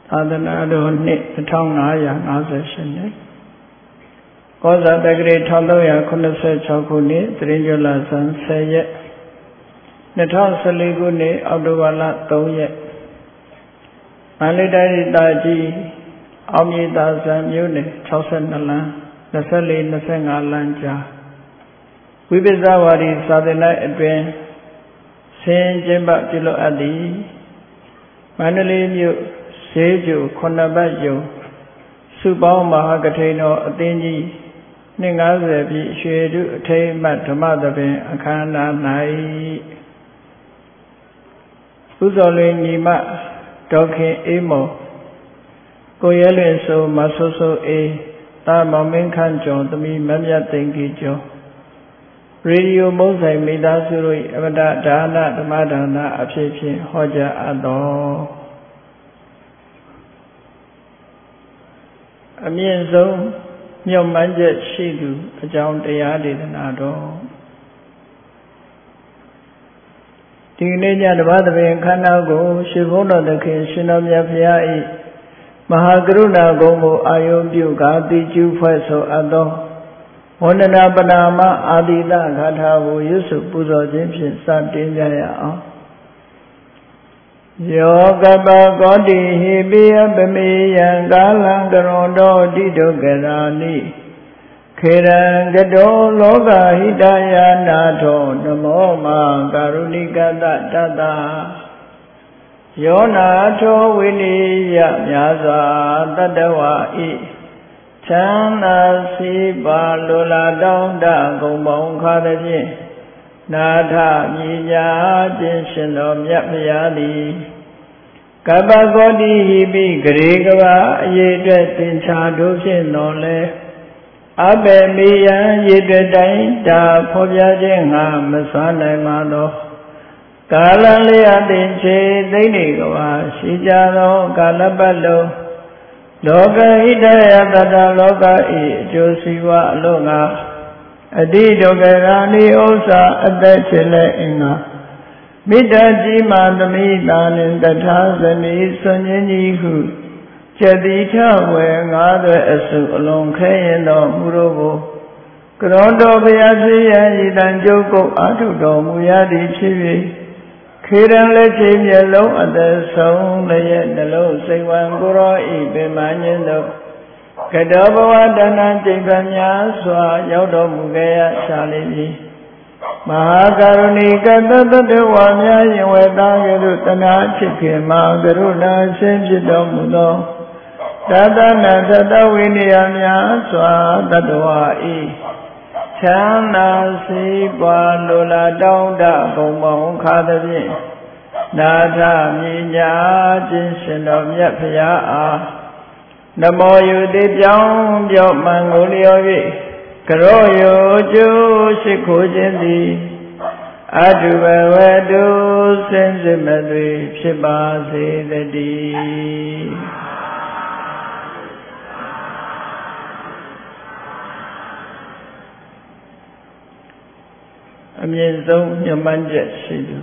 သာသနာတော်နှစ်1558နှစ်ကောဇာတက္ကရာ1386ခုနှစ်သရင်ကျွလဆန်း10ရက်2014ခုနှစ်အောက်တိုဘာလ3ရက်မန္တလေးတိုင်းတာကြီးအောင်မြေသာဆန်မြို့နယ်62လမ်း24-25လမ်းကြားဝိပဿနာဝါဒီသာသနာအတွင်ဆင်းကျင်းပပြုလုပ်အပ်သည်မန္တလေးမြို့ဈေးကျူ9ဘတ်ယုံစုပေါင်းမဟာကထိန်တော်အသင်းကြီး250ပြည့်ရွှေတုအထိမ်းအမှတ်ဓမ္မသဘင်အခမ်းအနား၌ဥဇော်လင်းညီမဒေါခင်အေးမော်ကိုရဲလွင်ဆိုမဆိုးဆိုးအေးတာမောင်မင်းခန့်ကျော်သမီးမမြတ်သိန်းကြီးကျော်ရေဒီယိုမုံဆိုင်မိသားစုတို့၏အမတဒါနဓမ္မဒါနအဖြစ်ဖြင့်ဟောကြားအပ်တော်အမြင့်ဆုံးမြတ်မှန်ချက်ရှိသူအကြောင်းတရားဒေသနာတော်ဒီနေ့ညဓမ္မသဘင်ခန္ဓာကိုရှင်ဘုန်းတော်သခင်ရှင်တော်မြတ်ဖရာ၏မဟာကရုဏာဂုဏ်ကိုအာယုပြုကာတိကျူဖွဲ့ဆိုအပ်သောဝန္ဒနာပနာမအာတိတဂါထာကိုရွတ်ဆိုပူဇော်ခြင်းဖြင့်စတင်ကြရအောင်ယောကပကောတိဟိပိယပမေယံကာလံကရွန်တောတိတုကရာနိခေရံကတောလောကဟိတယာနာထောနမောမာကာရုဏိကတတတယောနာထောဝိနိယမြာစွာတတဝါဤချမ်းသာစီပါလိုလားတောင်းတဂုံပေါင်းခါသည်ဖြင့်နာထမြညာခြင်းရှင်တော်မြတ်ဖရာသည်ကပ္ပကောတိဟိပိဂရေကဘာအရေးအတွက်သင်္ချာတို့ဖြင့်တော်လဲအဘေမိယံရေအတွက်တိုင်းဒါဖော်ပြခြင်းငါမစွမ်းနိုင်ပါသောကာလလေးအတင်ချေသိမ့်နေကဘာရှိကြသောကာလပတ်လုံးလောကဟိတယတတလောကဤအကျိုးစီးပွားအလို့ငါအတိဒုက္ခရာနိဥစ္စာအသက်ချေလဲအင်္ဂါမိတ္တကြီးမာသမိတာနှင့်တထာဇနီဆွန်ခြင်းကြီးဟုကျတိထဝေငါးသွဲအစုအလုံးခဲရင်တော်မူတော်ကိုကရောတော်ဘုရားဖြစ်ရန်ဤတန်ကျုပ်ကုတ်အာထုတော်မူရသည်ဖြစ်၍ခေရန်လက်ချေမျက်လုံးအသက်ဆုံးလည်းရဲ့နှလုံးစိတ်ဝံကိုရောဤပင်မညင်းတို့ကတောဘဝတဏ္ဍကျိန်ခံများစွာရောက်တော်မူခဲ့ရရှာလိမ့်မည်မဟာကရုဏီကတတတဝါများယင်ဝေသားကဲ့သို့တဏှာချစ်ခင်မှာကရုဏာရှင်ဖြစ်တော်မူသောတတနာတတဝိနည်းများစွာတတဝါဤချမ်းသာစီးပွားလိုလားတောင်းတဂုံပေါင်းခါသည်ဖြင့်နာထမြညာခြင်းရှင်တော်မြတ်ဖရာအားနမောယုတိပြောင်းပြော့မှန်ကိုလျော်၍ကရောယောကျိုးရှိခိုးခြင်းသည်အတုဘဝတုစင်စစ်မသွေဖြစ်ပါစေတည်းအမြင့်ဆုံးမြတ်မှန်ချက်ရှိသူ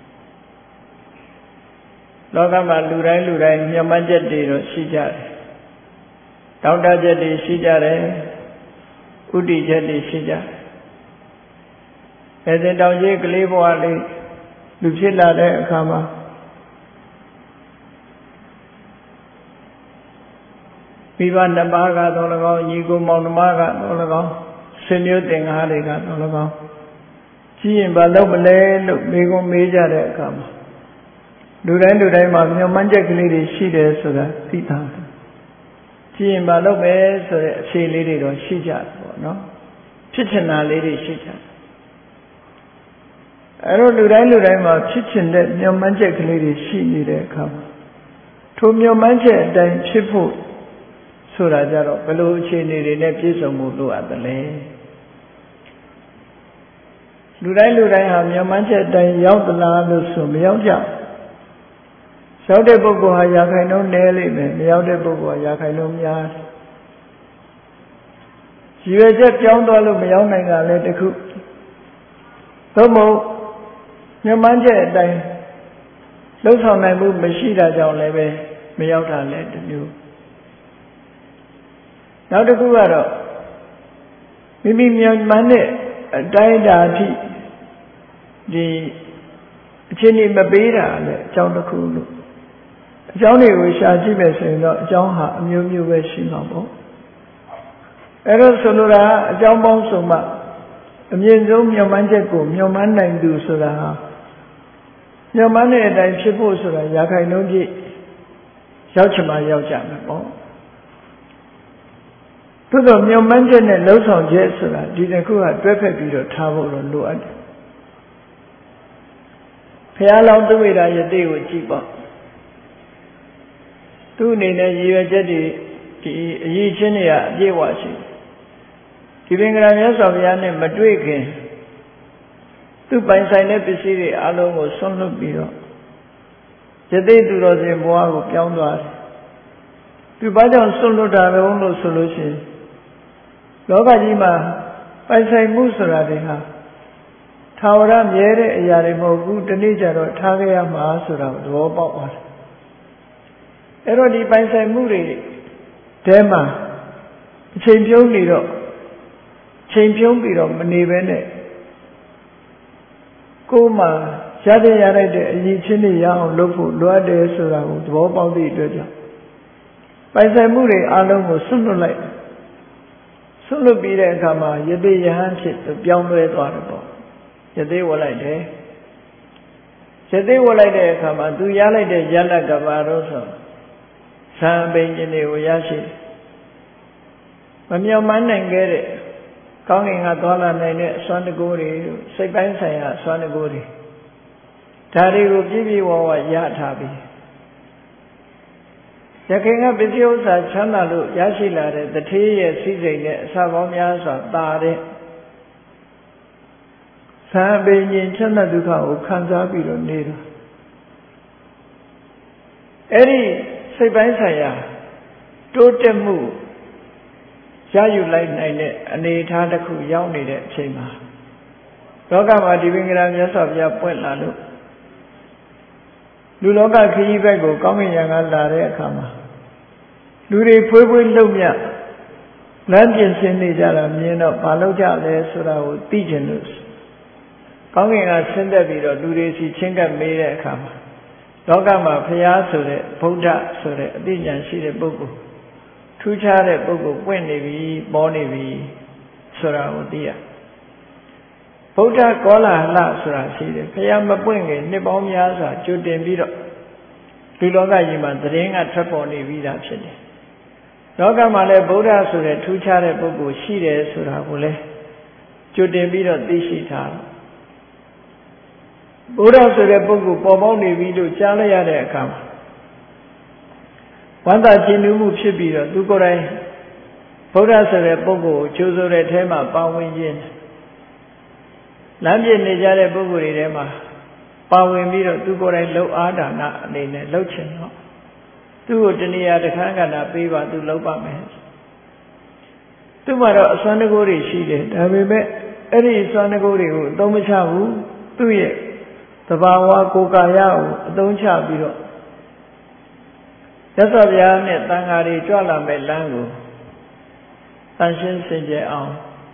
လောကမှာလူတိုင်းမြတ်မှန်ချက်တွေတော့ရှိကြတယ်တောင်းတချက်တွေရှိကြတယ်ဥတ္တိချက်တွေရှိကြတယ်အဲဒီတောင်ကြီးကလေးဘဝလေးလူဖြစ်လာတဲ့အခါမှာမိဘနှစ်ပါးကတော့၎င်းညီကိုမောင်နှမကတော့၎င်းဆွေမျိုးသင်္ကားတွေကတော့၎င်းကြည့်ရင်ဘာလို့မလဲလို့မိကုံမေးကြတဲ့အခါမှာလူတိုင်းမှာမျှော်မှန်းချက်ကလေးတွေရှိတယ်ဆိုတာသိတာကြည့်ရင်ဘာလို့ပဲဆိုတဲ့အဖြေလေးတွေတော့ရှိကြတယ်ပေါ့နော်ဖြစ်ချင်တာလေးတွေရှိကြတယ်အဲ့တော့လူတိုင်းမှာဖြစ်ချင်တဲ့မျှော်မှန်းချက်ကလေးတွေရှိနေတဲ့အခါမှာထိုမျှော်မှန်းချက်အတိုင်းဖြစ်ဖို့ဆိုတာကြတော့ဘယ်လိုအခြေအနေတွေနဲ့ပြည့်စုံဖို့လိုအပ်တယ်လဲလူတိုင်းဟာမျှော်မှန်းချက်အတိုင်းရောက်သလားလို့ဆိုမရောက်ကြရောက်တဲ့ပုဂ္ဂိုလ်ဟာရာခိုင်နှုန်းနည်းလိမ့်မယ်မရောက်တဲ့ပုဂ္ဂိုလ်ဟာရာခိုင်နှုန်းများရည်ရွယ်ချက်ပြောင်းသွားလို့မရောက်နိုင်တာလည်းတစ်ခုသို့မဟုတ်မျှော်မှန်းချက်အတိုင်းလှုပ်ဆောင်နိုင်မှုမရှိတာကြောင့်လည်းပဲမရောက်တာလည်းတစ်မျိုးနောက်တစ်ခုကတော့မိမိမျှော်မှန်းတဲ့အတိုင်းအတာအထိဒီအခြေအနေမပေးတာလည်းအကြောင်းတစ်ခုလို့အကြောင်းတွေကိုရှာကြည့်မယ်ဆိုရင်တော့အကြောင်းဟာအမျိုးမျိုးပဲရှိမှာပေါ့အဲ့တော့ဆိုလိုတာအကြောင်းပေါင်းစုံမှအမြင့်ဆုံးမျှော်မှန်းချက်ကိုမျှော်မှန်းနိုင်သူဆိုတာဟာမျှော်မှန်းတဲ့အတိုင်းဖြစ်ဖို့ဆိုတာရာခိုင်နှုန်းပြည့်ရောက်ချင်မှရောက်ကြမယ်ပေါ့သို့တော့မျှော်မှန်းချက်နဲ့လှုပ်ဆောင်ချက်ဆိုတာဒီတစ်ခုကတွဲဖက်ပြီးတော့ထားဖို့တော့လိုအပ်တယ်ဘုရားလောင်းသူဝိဒါယတိကိုကြည့်ပေါ့သူ့အနေနဲ့ရည်ရွယ်ချက်တွေဒီအရေးချင်းတွေကအပြည့်အဝရှိဒီပင်ကရာမြတ်စွာဘုရားနဲ့မတွေ့ခင်သူပိုင်ဆိုင်တဲ့ပစ္စည်းတွေအလုံးကိုဆွန့်လွတ်ပြီးတော့ယသိသူတော်စင်ဘဝကိုပြောင်းသွားတယ်သူဘာကြောင့်ဆွန့်လွတ်တာလဲလို့ဆိုလို့ရှိရင်လောကကြီးမှာပိုင်ဆိုင်မှုဆိုတာတွေဟာထာဝရမြဲတဲ့အရာတွေမဟုတ်ဘူးတနေ့ကျတော့ထားခဲ့ရမှာဆိုတာသဘောပေါက်ပါတယ်အဲ့တော့ဒီပိုင်ဆိုင်မှုတွေတဲမှာအချိန်ပြုံးနေတော့ချိန်ပြုံးပြီးတော့မနေဘဲနဲ့ကိုယ်မှာရတဲ့ရလိုက်တဲ့အရေးချင်းတွေရအောင်လုပ်ဖို့လိုအပ်တယ်ဆိုတာကိုသဘောပေါက်သည့်အတွက်ကြောင့်ပိုင်ဆိုင်မှုတွေအလုံးကိုဆွတ်လွတ်လိုက်ဆွတ်လွတ်ပြီးတဲ့အခါမှာယသိယဟန်ဖြစ်ပြောင်းလဲသွားတယ်ပေါ့ယသိဝတ်လိုက်တယ်ယသိဝတ်လိုက်တဲ့အခါမှာသူရလိုက်တဲ့ရလတ်ကဘာလို့ဆိုဇံပိန်ခြင်းတွေကိုရရှိမမြော်မှန်းနိုင်ခဲ့တဲ့ကောင်းကင်ကသွားလာနိုင်တဲ့အစွမ်းတကူတွေစိတ်ပိုင်းဆိုင်ရာအစွမ်းတကူတွေဒါတွေကိုပြည့်ပြည့်ဝဝရထားပြီယခင်ကပစ္စည်းဥစ္စာချမ်းသာလို့ရရှိလာတဲ့တထေးရဲ့စိစိတ်နဲ့အစပေါင်းများစွာတာတဲ့သံပင်ရှင်ချမ်းသာဒုက္ခကိုခံစားပြီးတော့နေတာအဲ့ဒီစိတ်ပိုင်းဆိုင်ရာတိုးတက်မှုရယူလိုက်နိုင်တဲ့အနေအထားတစ်ခုရောက်နေတဲ့အချိန်မှာလောကမှာဒီပင်ကရာမြတ်စွာဘုရားပွင့်လာလို့လူလောကခရီးဘက်ကိုကောင်းကင်ယံကလာတဲ့အခါမှာလူတွေဖွေးဖွေးလှုပ်မြတ်လမ်းပြင်ဆင်နေကြတာမြင်တော့မလုပ်ကြလဲဆိုတာကိုသိကျင်လို့ကောင်းကင်ကဆင်းသက်ပြီးတော့လူတွေစီချင်းကပ်မေးတဲ့အခါမှာလောကမှာဘုရားဆိုတဲ့ဗုဒ္ဓဆိုတဲ့အသိဉာဏ်ရှိတဲ့ပုဂ္ဂိုလ်ထူးခြားတဲ့ပုဂ္ဂိုလ်ပွင့်နေပြီပေါ်နေပြီဆိုတာကိုသိရဗုဒ္ဓကောလာဟလဆိုတာရှိတယ်ဘုရားမပွင့်ခင်နှစ်ပေါင်းများစွာကြိုတင်ပြီးတော့ဒီလောကကြီးမှာသတင်းကထွက်ပေါ်နေပြီးသားဖြစ်တယ်လောကမှာလည်းဗုဒ္ဓဆိုတဲ့ထူးခြားတဲ့ပုဂ္ဂိုလ်ရှိတယ်ဆိုတာကိုလည်းကြိုတင်ပြီးတော့သိရှိထားတယ်ဗုဒ္ဓဆိုတဲ့ပုဂ္ဂိုလ်ပေါ်ပေါက်နေပြီလို့ကြားလိုက်ရတဲ့အခါမှာဝမ်းသာခြင်းနူးမှုဖြစ်ပြီးတော့သူကိုယ်တိုင်ဗုဒ္ဓဆိုတဲ့ပုဂ္ဂိုလ်ကိုကြိုးဆိုတဲ့အထဲမှာပါဝင်ခြင်းလမ်းပြနေကြတဲ့ပုဂ္ဂိုလ်တွေထဲမှာပါဝင်ပြီးတော့သူကိုယ်တိုင်လှုပ်အားဒါနအနေနဲ့လှုပ်ချင်တော့သူ့ကိုတဏှာတခန်းကဏ္ဍပေးပါသူလှုပ်ပါမယ်သူ့မှာတော့အစွမ်းတကူတွေရှိတယ်ဒါပေမဲ့အဲ့ဒီအစွမ်းတကူတွေကိုအသုံးမချဘူးသူ့ရဲ့သဘာဝကိုယ်ကာယကိုအသုံးချပြီးတော့သက်တော်ဗျာနဲ့တန်ဃာတွေကြွလာမဲ့လမ်းကိုတန်ရှင်းစင်ကြယ်အောင်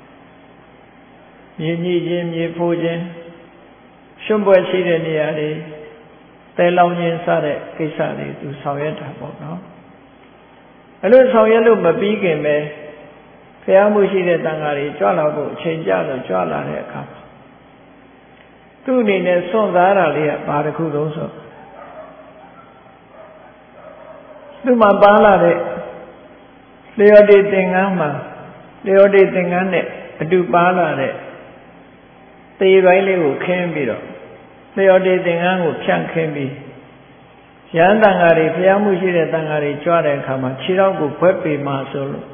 မြေညှိခြင်းမြေဖိုးခြင်းရှုံ့ပွဲရှိတဲ့နေရာတွေတဲလောင်းခြင်းစတဲ့ကိစ္စတွေသူဆောင်ရွက်တာပေါ့နော်အဲ့လိုဆောင်ရွက်လို့မပြီးခင်ပဲဖျားမှုရှိတဲ့တန်ဃာတွေကြွလာဖို့အချိန်ကြလို့ကြွလာတဲ့အခါသူ့အနေနဲ့စွန့်စားတာလေးကဘာတစ်ခုလုံးဆိုသူ့မှာပါလာတဲ့လျော်တေသင်္ကန်းမှာလျော်တေသင်္ကန်းနဲ့အတူပါလာတဲ့သေပိုင်းလေးကိုခင်းပြီးတော့လျော်တေသင်္ကန်းကိုဖြန့်ခင်းပြီးရဟန်းတန်ဃာတွေဖျားမှုရှိတဲ့တန်ဃာတွေကြွတဲ့အခါမှာခြေထောက်ကိုဘွက်ပေမှာဆိုလို့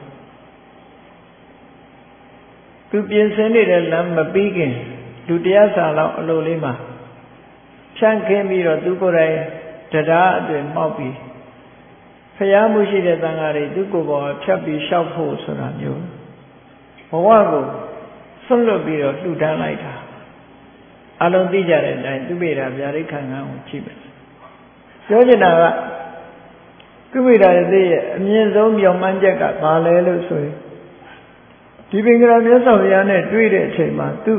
သူပြင်ဆင်နေတဲ့လမ်းမပြီးခင်လူတရားစာလောက်အလိုလေးမှာဖြန့်ခင်းပြီးတော့သူကိုယ်တိုင်တရားအသွင်မှောက်ပြီးဖျားမှုရှိတဲ့တန်ဃာတွေသူကိုယ်ပေါ်ဖြတ်ပြီးလျှောက်ဖို့ဆိုတာမျိုးဘဝကိုဆွတ်လွတ်ပြီးတော့လှူဒန်းလိုက်တာအလုံးသိကြတဲ့အတိုင်းသူပေတာဗျာဒိဋ္ဌာန်ကိုကြည့်မယ်ပြောချင်တာကသူဝိဒာရသေးရဲ့အမြင့်ဆုံးမျှော်မှန်းချက်ကဘာလဲလို့ဆိုရင်ဒီပင်ကရာမြတ်စွာဘုရားနဲ့တွေ့တဲ့အချိန်မှာသူ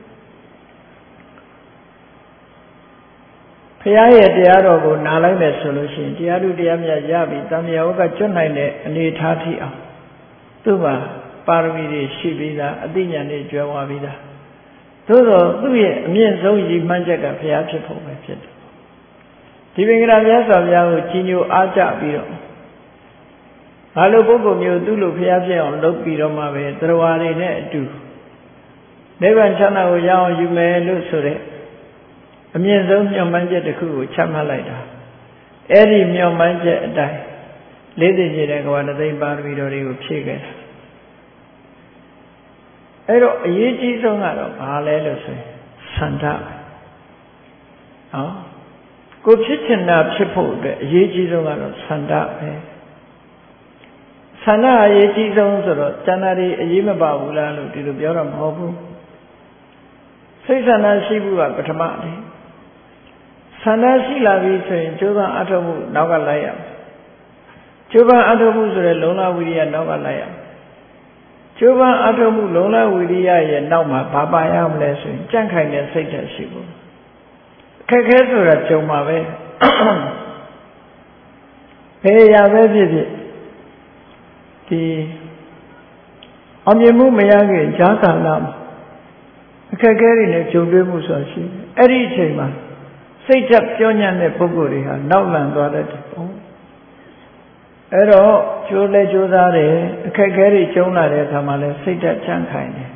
ဘုရားရဲ့တရားတော်ကိုနားလိုက်မယ်ဆိုလို့ရှိရင်တရားသူတရားမြတ်ရပြီတမယောကကျွတ်နိုင်တဲ့အနေထားထိအောင်သူ့မှာပါရမီတွေရှိပြီးသားအသိဉာဏ်တွေကျွမ်းဝါပြီးသားသို့သောသူ့ရဲ့အမြင့်ဆုံးရည်မှန်းချက်ကဘုရားဖြစ်ဖို့ပဲဖြစ်တယ်ဒီပင်ကရာမြတ်စွာဘုရားကိုကြီးညိုအားကြပြီးတော့ဘာလို့ပုဂ္ဂိုလ်မျိုးသူ့လိုဘုရားဖြစ်အောင်လုပ်ပြီးတော့မှပဲတရားဝါတွေနဲ့အတူနိဗ္ဗာန်ချမ်းသာကိုရအောင်ယူမယ်လို့ဆိုတဲ့အမြင့်ဆုံးမျှော်မှန်းချက်တစ်ခုကိုချမှတ်လိုက်တာအဲ့ဒီမျှော်မှန်းချက်အတိုင်းလေးသိကျတဲ့ကဝတ္တသိပါရမီတော်တွေကိုဖြည့်ခဲ့တာအဲ့တော့အရေးကြီးဆုံးကတော့ဘာလဲလို့ဆိုရင်ဆန္ဒပဲဟောကိုဖြစ်ချင်တာဖြစ်ဖို့အတွက်အရေးကြီးဆုံးကတော့ဆန္ဒပဲဆန္ဒအရေးကြီးဆုံးဆိုတော့ကျန်တာတွေအရေးမပါဘူးလားလို့ဒီလိုပြောတော့မဟုတ်ဘူးစိတ်ဆန္ဒရှိဖို့ကပထမလေဆန္ဒရှိလာပြီဆိုရင်ကျိုးပန်းအထောက်မှုနောက်ကလိုက်ရမယ်ကျိုးပန်းအထောက်မှုဆိုတဲ့လုံလဝိရိယနောက်ကလိုက်ရမယ်ကျိုးပန်းအထောက်မှုလုံလဝိရိယရဲ့နောက်မှာဘာပါရမလဲဆိုရင်ကြန့်ခိုင်တဲ့စိတ်ဓာတ်ရှိဖို့အခက်ခဲဆိုတာကြုံမှာပဲဘယ်ရာပဲဖြစ်ဖြစ်ဒီအောင်မြင်မှုမရခင်ဈာကာလမှာအခက်ခဲတွေနဲ့ကြုံတွေ့မှုဆိုတာရှိတယ်အဲ့ဒီအချိန်မှာစိတ်ဓာတ်ပြောညံ့တဲ့ပုဂ္ဂိုလ်တွေဟာနောက်လန်သွားတတ်တယ်ပေါ့အဲ့တော့ကြိုးလဲကြိုးစားတယ်အခက်ခဲတွေကြုံလာတဲ့အခါမှာလဲစိတ်ဓာတ်ချမ်းခိုင်တယ်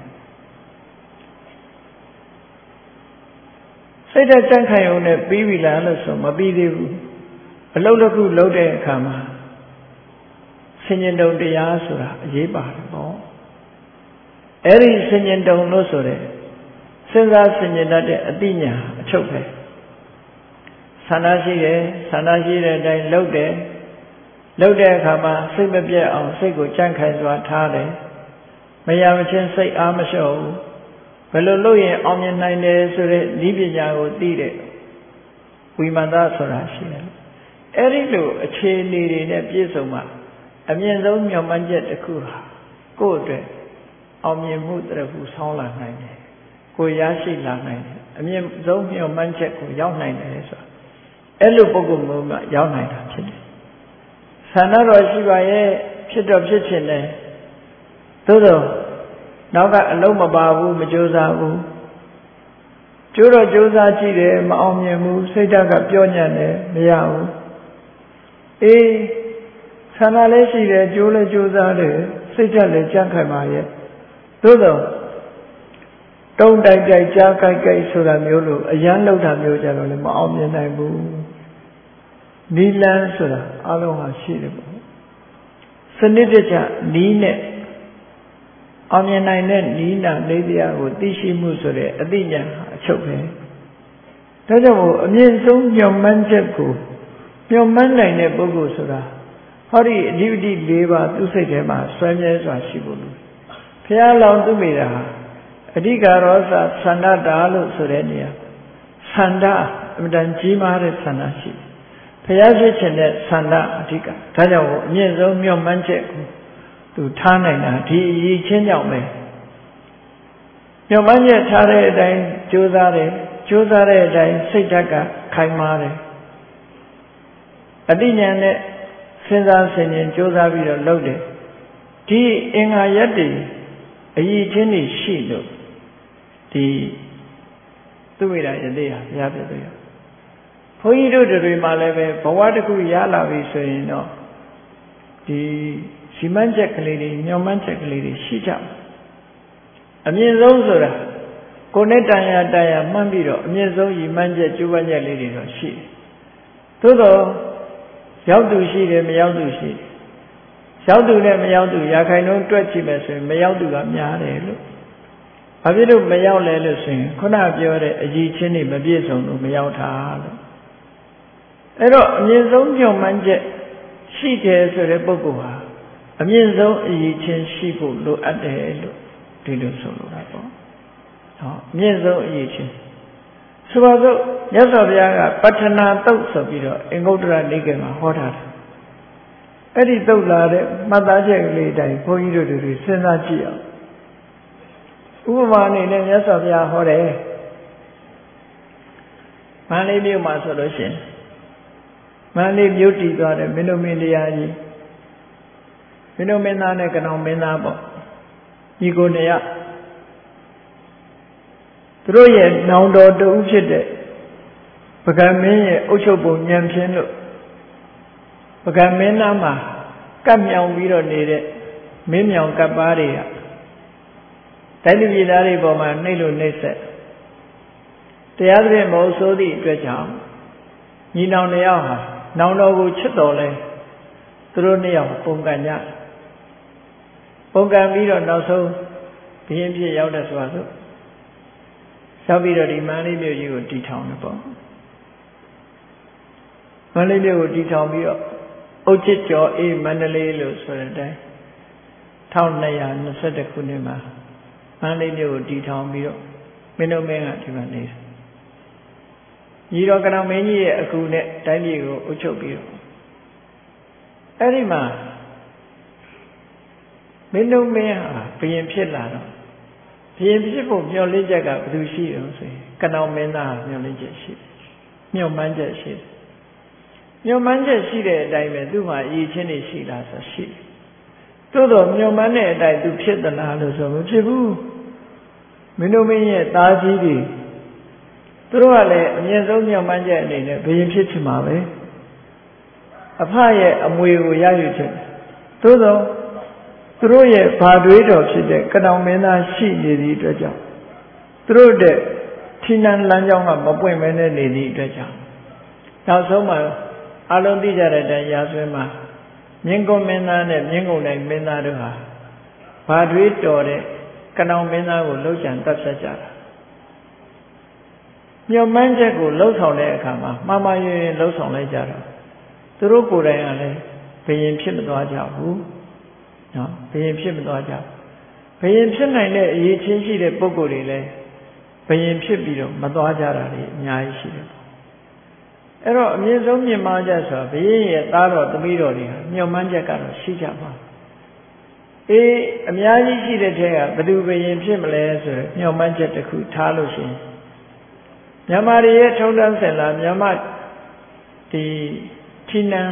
စိတ်ဓာတ်ချမ်းခိုင်ုံနဲ့ပြီးပြီလားလို့ဆိုမပြီးသေးဘူးအလုပ်တစ်ခုလုပ်တဲ့အခါမှာဆင်ញင်တုံတရားဆိုတာအရေးပါတယ်ပေါ့အဲ့ဒီဆင်ញင်တုံလို့ဆိုတဲ့စဉ်းစားဆင်ញင်တတ်တဲ့အသိဉာဏ်အချုပ်ပဲဆန္ဒရှိတယ်ဆန္ဒရှိတဲ့အတိုင်းလုပ်တယ်လုပ်တဲ့အခါမှာစိတ်မပြတ်အောင်စိတ်ကိုကြန့်ခိုင်စွာထားတယ်မရမချင်းစိတ်အားမလျှော့ဘူးဘယ်လိုလုပ်ရင်အောင်မြင်နိုင်တယ်ဆိုတဲ့ဤပညာကိုသိတဲ့ဝိမာန်သားဆိုတာရှိတယ်အဲ့ဒီလိုအခြေအနေတွေနဲ့ပြည့်စုံမှအမြင့်ဆုံးမျှော်မှန်းချက်တစ်ခုဟာကိုယ့်အတွက်အောင်မြင်မှုတရဖူဆောင်းလာနိုင်တယ်ကိုရရှိလာနိုင်တယ်အမြင့်ဆုံးမျှော်မှန်းချက်ကိုရောက်နိုင်တယ်ဆိုတာအဲ့လိုပုဂ္ဂိုလ်မျိုးမှရောက်နိုင်တာဖြစ်တယ်ဆန္ဒတော်ရှိပါရဲ့ဖြစ်တော့ဖြစ်ချင်တယ်သို့တော့နောက်ကအလုံးမပါဘူးမကြိုးစားဘူးကြိုးတော့ကြိုးစားကြည့်တယ်မအောင်မြင်ဘူးစိတ်ဓာတ်ကပြောညံ့တယ်မရဘူးအေးဆန္ဒလည်းရှိတယ်ကြိုးလည်းကြိုးစားတယ်စိတ်ဓာတ်လည်းကြန့်ခိုင်ပါရဲ့သို့တော့တုံးတိုက်တိုက်ကြားကြိုက်ကြိုက်ဆိုတာမျိုးလို့အရန်လောက်တာမျိုးကြတော့လည်းမအောင်မြင်နိုင်ဘူးနီလန်းဆိုတာအလုံးဟာရှိတယ်ပေါ့စနစ်တကျနီးနဲ့အောင်မြင်နိုင်တဲ့နီးနာနေတရားကိုသိရှိမှုဆိုတဲ့အသိဉာဏ်အချုပ်ပဲဒါကြောင့်မို့အမြင့်ဆုံးညွန်မှန်းချက်ကိုညွန်မှန်းနိုင်တဲ့ပုဂ္ဂိုလ်ဆိုတာဟောဒီအဓိပတိ၄ပါးသူ့စိတ်ထဲမှာဆွဲမြဲစွာရှိဖို့လို့ဘုရားလောင်းသူမိတာဟာအဓိကရောစသန္တာတာလို့ဆိုတဲ့နေရာသန္တာအမှန်တန်ကြီးမားတဲ့သန္တာရှိဘုရားဖြစ်ခြင်းတဲ့သန္တာအဓိကဒါကြောင့်အမြင့်ဆုံးမျှော်မှန်းချက်ကိုသူထားနိုင်တာဒီအရေးချင်းကြောင့်ပဲမျှော်မှန်းချက်ထားတဲ့အတိုင်းကြိုးစားတယ်ကြိုးစားတဲ့အတိုင်းစိတ်ဓာတ်ကခိုင်မာတယ်အတိညာဏ်နဲ့စဉ်းစားဆင်ခြင်ကြိုးစားပြီးတော့လုပ်တယ်ဒီအင်္ဂါရက်တွေအရေးချင်းတွေရှိလို့ဒီသူဝိဒာယတိဟာဘုရားပြတယ်ဘုန်းကြီးတို့တွေမှာလည်းပဲဘဝတစ်ခုရလာပြီဆိုရင်တော့ဒီစီမံချက်ကလေးတွေညွှန်မှန်းချက်ကလေးတွေရှိကြအမြင့်ဆုံးဆိုတာကိုယ်နဲ့တန်ရာမှန်းပြီးတော့အမြင့်ဆုံးရည်မှန်းချက်ကျိုးပန်းချက်လေးတွေတော့ရှိတယ်သို့တော့ရောက်သူရှိတယ်မရောက်သူရှိတယ်ရောက်သူနဲ့မရောက်သူရာခိုင်နှုန်းတွက်ကြည့်မယ်ဆိုရင်မရောက်သူကများတယ်လို့ဘာဖြစ်လို့မရောက်လဲလို့ဆိုရင်ခုနပြောတဲ့အရည်ချင်းတွေမပြည့်စုံလို့မရောက်တာလို့အဲ့တော့အမြင့်ဆုံးညွှန်မှန်းချက်ရှိတယ်ဆိုတဲ့ပုဂ္ဂိုလ်ဟာအမြင့်ဆုံးအရည်ချင်းရှိဖို့လိုအပ်တယ်လို့ဒီလိုဆိုလိုတာပေါ့ဟောအမြင့်ဆုံးအရည်ချင်းဆိုပါစို့မြတ်စွာဘုရားကပဋ္ဌနာသုတ်ဆိုပြီးတော့အင်္ဂုတ္တရနိကေမှာဟောထားတယ်အဲ့ဒီသုတ်လာတဲ့မှတ်သားချက်ကလေးတိုင်းဘုန်းကြီးတို့တွေစဉ်းစားကြည့်အောင်ဥပမာအနေနဲ့မြတ်စွာဘုရားဟောတယ်မန္တလေးမြို့မှာဆိုလို့ရှိရင်မန္တလေးမြို့တည်သွားတဲ့မင်းတို့မင်းတရားကြီးမင်းတို့မင်းသားနဲ့ကနောင်မင်းသားပေါ့ညီကိုနှစ်ယောက်သူတို့ရဲ့နောင်တော်တူဖြစ်တဲ့ပကံမင်းရဲ့အုပ်ချုပ်ပုံညံပြင်းလို့ပကံမင်းသားမှာကပ်မြောင်ပြီးတော့နေတဲ့မင်းမြောင်ကပ်ပါးတွေကတိုင်းလူပြည်သားတွေပေါ်မှာနှိမ့်လို့နှိမ့်ဆက်တရားသဖြင့်မဟုတ်ဆိုသည့်အတွက်ကြောင့်ညီနောင်နှစ်ယောက်ဟာနောင်တော်ကိုချစ်တော်လဲသူတို့နှစ်ယောက်ပုံကံကြပုံကံပြီးတော့နောက်ဆုံးဘုရင်ဖြစ်ရောက်တဲ့ဆိုပါစို့ရောက်ပြီးတော့ဒီမန္တလေးမြို့ကြီးကိုတည်ထောင်တယ်ပေါ့မန္တလေးမြို့ကိုတည်ထောင်ပြီးတော့အုတ်ချစ်ကျော်အေးမန္တလေးလို့ဆိုတဲ့အတိုင်း1221ခုနှစ်မှာမန္တလေးမြို့ကိုတည်ထောင်ပြီးတော့မင်းတို့မင်းကဒီမှာနေတယ်ညီတော်ကနောင်မင်းကြီးရဲ့အကူနဲ့တိုင်းပြည်ကိုအုပ်ချုပ်ပြီးတော့အဲ့ဒီမှာမင်းတို့မင်းဟာဘုရင်ဖြစ်လာတော့ဘုရင်ဖြစ်ဖို့မျှော်လင့်ချက်ကဘယ်သူရှိတယ်ဆိုရင်ကနောင်မင်းသားမျှော်လင့်ချက်ရှိတယ်မျှော်မှန်းချက်ရှိတယ်မျှော်မှန်းချက်ရှိတဲ့အတိုင်းပဲသူ့မှာအရေးချင်းတွေရှိလားဆိုရှိတယ်သို့တော့မျှော်မှန်းတဲ့အတိုင်းသူဖြစ်သလားလို့ဆိုမဖြစ်ဘူးမင်းတို့မင်းရဲ့သားကြီးတွေသူတို့ကလည်းအမြင့်ဆုံးမျှော်မှန်းချက်အနေနဲ့ဘုရင်ဖြစ်ချင်မှာပဲအဖရဲ့အမွေကိုရယူချင်တယ်သို့တော့သူတို့ရဲ့ဘာတွေးတော်ဖြစ်တဲ့ကနောင်မင်းသားရှိနေသည့်အတွက်ကြောင့်သူတို့တဲ့ထိနန်းလမ်းကြောင်းကမပွင့်မဲနဲ့နေသည့်အတွက်ကြောင့်နောက်ဆုံးမှာအလုံးသိကြတဲ့အတိုင်းရာဇဝဲမှာမြင်းကုန်းမင်းသားနဲ့မြင်းကုန်းတိုင်းမင်းသားတို့ဟာဘာတွေးတော်တဲ့ကနောင်မင်းသားကိုလှုပ်ချန်တပ်ဖြတ်ကြတာမျှော်မှန်းချက်ကိုလှုပ်ဆောင်တဲ့အခါမှာမှားမှားယွင်းယွင်းလှုပ်ဆောင်လိုက်ကြတော့သူတို့ကိုယ်တိုင်ကလည်းဘယင်ဖြစ်မသွားကြဘူးနော်ဘယင်ဖြစ်မသွားကြဘယင်ဖြစ်နိုင်တဲ့အရေးချင်းရှိတဲ့ပုဂ္ဂိုလ်တွေလည်းဘယင်ဖြစ်ပြီးတော့မသွားကြတာတွေအများကြီးရှိတယ်အဲ့တော့အမြင့်ဆုံးမြင့်မားချက်ဆိုတာဘယင်ရဲ့သားတော်သမီးတော်တွေဟာမျှော်မှန်းချက်ကတော့ရှိကြပါအေးအများကြီးရှိတဲ့ထဲကဘယ်သူဘယင်ဖြစ်မလဲဆိုတော့မျှော်မှန်းချက်တစ်ခုထားလို့ရှိရင်မြန်မာတွေရဲ့ထုံးတမ်းစဉ်လာမြန်မာဒီဌိနန်း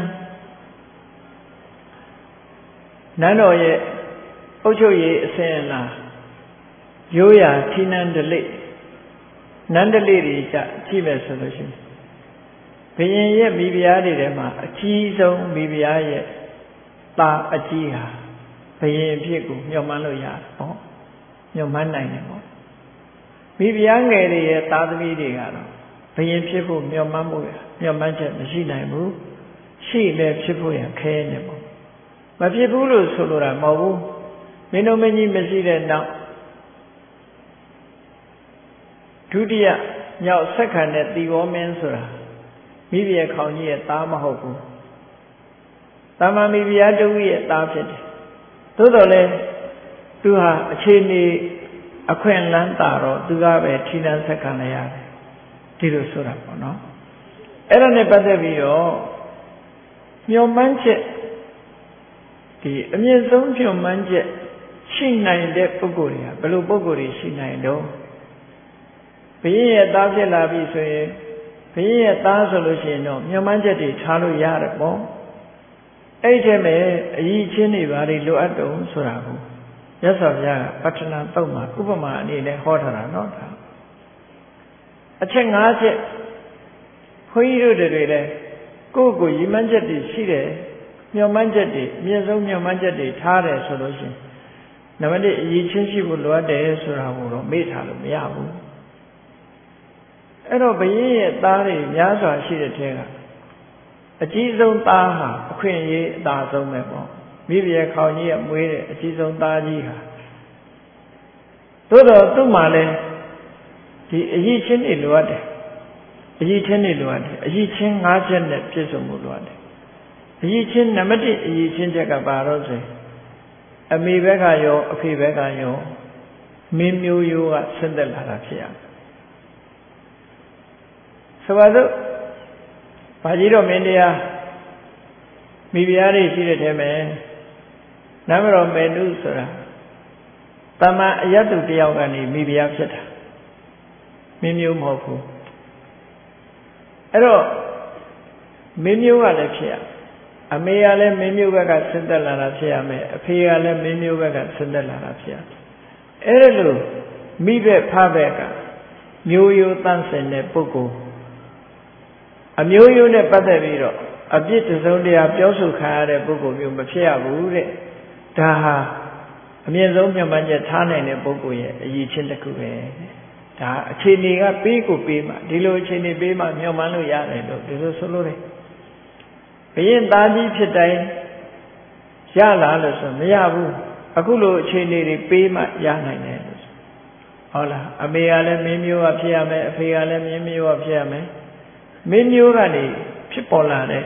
နန်းတော်ရဲ့အုပ်ချုပ်ရေးအစဉ်အလာရိုးရာဌိနန်းဒလိနန်းဒလိတွေကြကြည့်မယ်ဆိုလို့ရှိရင်ဘုရင်ရဲ့မိဖုရားတွေထဲမှာအကြီးဆုံးမိဖုရားရဲ့သားအကြီးဟာဘုရင်အဖြစ်ကိုမျှော်မှန်းလို့ရတယ်ပေါ့မျှော်မှန်းနိုင်တယ်ပေါ့မိဖုရားငယ်တွေရဲ့သားသမီးတွေကတော့ဘုရင်ဖြစ်ဖို့မျှော်မှန်းဖို့မျှော်မှန်းချက်မရှိနိုင်ဘူးရှိလည်းဖြစ်ဖို့ရခဲနေပေါ့မဖြစ်ဘူးလို့ဆိုလိုတာမဟုတ်ဘူးမင်းတို့မကြီးမရှိတဲ့နောက်ဒုတိယမြောက်ဆက်ခံတဲ့တီဘောမင်းဆိုတာမိဖုရားခေါင်းကြီးရဲ့သားမဟုတ်ဘူးတာမန်မိဖုရားတူရဲ့သားဖြစ်တယ်သို့တော်လည်းသူဟာအခြေအနေအခွင့်အလမ်းတာတော့သူကပဲထိနှံဆက်ခံရရတယ်ဒီလိုဆိုတာပေါ့နော်အဲ့ဒါနဲ့ပတ်သက်ပြီးတော့မျှော်မှန်းချက်ဒီအမြင့်ဆုံးမျှော်မှန်းချက်ရှိနိုင်တဲ့ပုဂ္ဂိုလ်တွေကဘယ်လိုပုဂ္ဂိုလ်တွေရှိနိုင်တော့ဘုရင်ရဲ့သားဖြစ်လာပြီဆိုရင်ဘုရင်ရဲ့သားဆိုလို့ရှိရင်တော့မျှော်မှန်းချက်တွေထားလို့ရတယ်ပေါ့အဲ့ဒီမဲ့အကြီးချင်းတွေဘာတွေလိုအပ်တုံးဆိုတာကိုမြတ်စွာဘုရားကပဋ္ဌနာတုတ်မှာဥပမာအနေနဲ့ဟောထားတာနော်ဒါအချက်၅ချက်ခွန်ကြီးတို့တွေလည်းကိုယ့်ကိုရည်မှန်းချက်တွေရှိတယ်မျှော်မှန်းချက်တွေအမြင့်ဆုံးမျှော်မှန်းချက်တွေထားတယ်ဆိုလို့ရှိရင်နံပါတ်1အရေးချင်းရှိဖို့လိုအပ်တယ်ဆိုတာကိုတော့မေ့ထားလို့မရဘူးအဲ့တော့ဘုရင်ရဲ့သားတွေများစွာရှိတဲ့ထဲကအကြီးဆုံးသားဟာအခွင့်အရေးအသာဆုံးပဲပေါ့မိဖုရားခေါင်းကြီးကမွေးတဲ့အကြီးဆုံးသားကြီးဟာသို့တော့သူ့မှာလည်းဒီအရေးချင်းတွေလိုအပ်တယ်အရေးချင်းတွေလိုအပ်တယ်အရေးချင်း၅ချက်နဲ့ပြည့်စုံမှုလိုအပ်တယ်အရေးချင်းနံပါတ်1အရေးချင်းချက်ကဘာလို့ဆိုအမေဘက်ကရောအဖေဘက်ကရောမင်းမျိုးရိုးကဆင်းသက်လာတာဖြစ်ရမယ်ဆိုပါစို့ဘာကြီးတော့မင်းတရားမိဖုရားတွေရှိတဲ့ထဲမှာနမတော်မေနုဆိုတာတမန်အယတ်သူတယောက်ကနေမိဖုရားဖြစ်တာမင်းမျိုးမဟုတ်ဘူးအဲ့တော့မင်းမျိုးကလည်းဖြစ်ရအမေကလည်းမင်းမျိုးဘက်ကဆင်းသက်လာတာဖြစ်ရမယ်အဖေကလည်းမင်းမျိုးဘက်ကဆင်းသက်လာတာဖြစ်ရအဲ့ဒါလို့မိဘဖဘက်ကမျိုးရိုးတန့်စင်တဲ့ပုဂ္ဂိုလ်အမျိုးရိုးနဲ့ပတ်သက်ပြီးတော့အပြစ်တစုံတရာပြောဆိုခံရတဲ့ပုဂ္ဂိုလ်မျိုးမဖြစ်ရဘူးတဲ့ဒါဟာအမြင့်ဆုံးမျှော်မှန်းချက်ထားနိုင်တဲ့ပုဂ္ဂိုလ်ရဲ့အရည်ချင်းတစ်ခုပဲဒါအခြေအနေကပေးကိုပေးမှဒီလိုအခြေအနေပေးမှမျှော်မှန်းလို့ရတယ်လို့ဒီလိုဆိုလို့တယ်ဘုရင်သားကြီးဖြစ်တိုင်းရလာလို့ဆိုမရဘူးအခုလိုအခြေအနေတွေပေးမှရနိုင်တယ်လို့ဟုတ်လားအမေကလည်းမင်းမျိုးကဖြစ်ရမယ်အဖေကလည်းမင်းမျိုးကဖြစ်ရမယ်မင်းမျိုးကနေဖြစ်ပေါ်လာတဲ့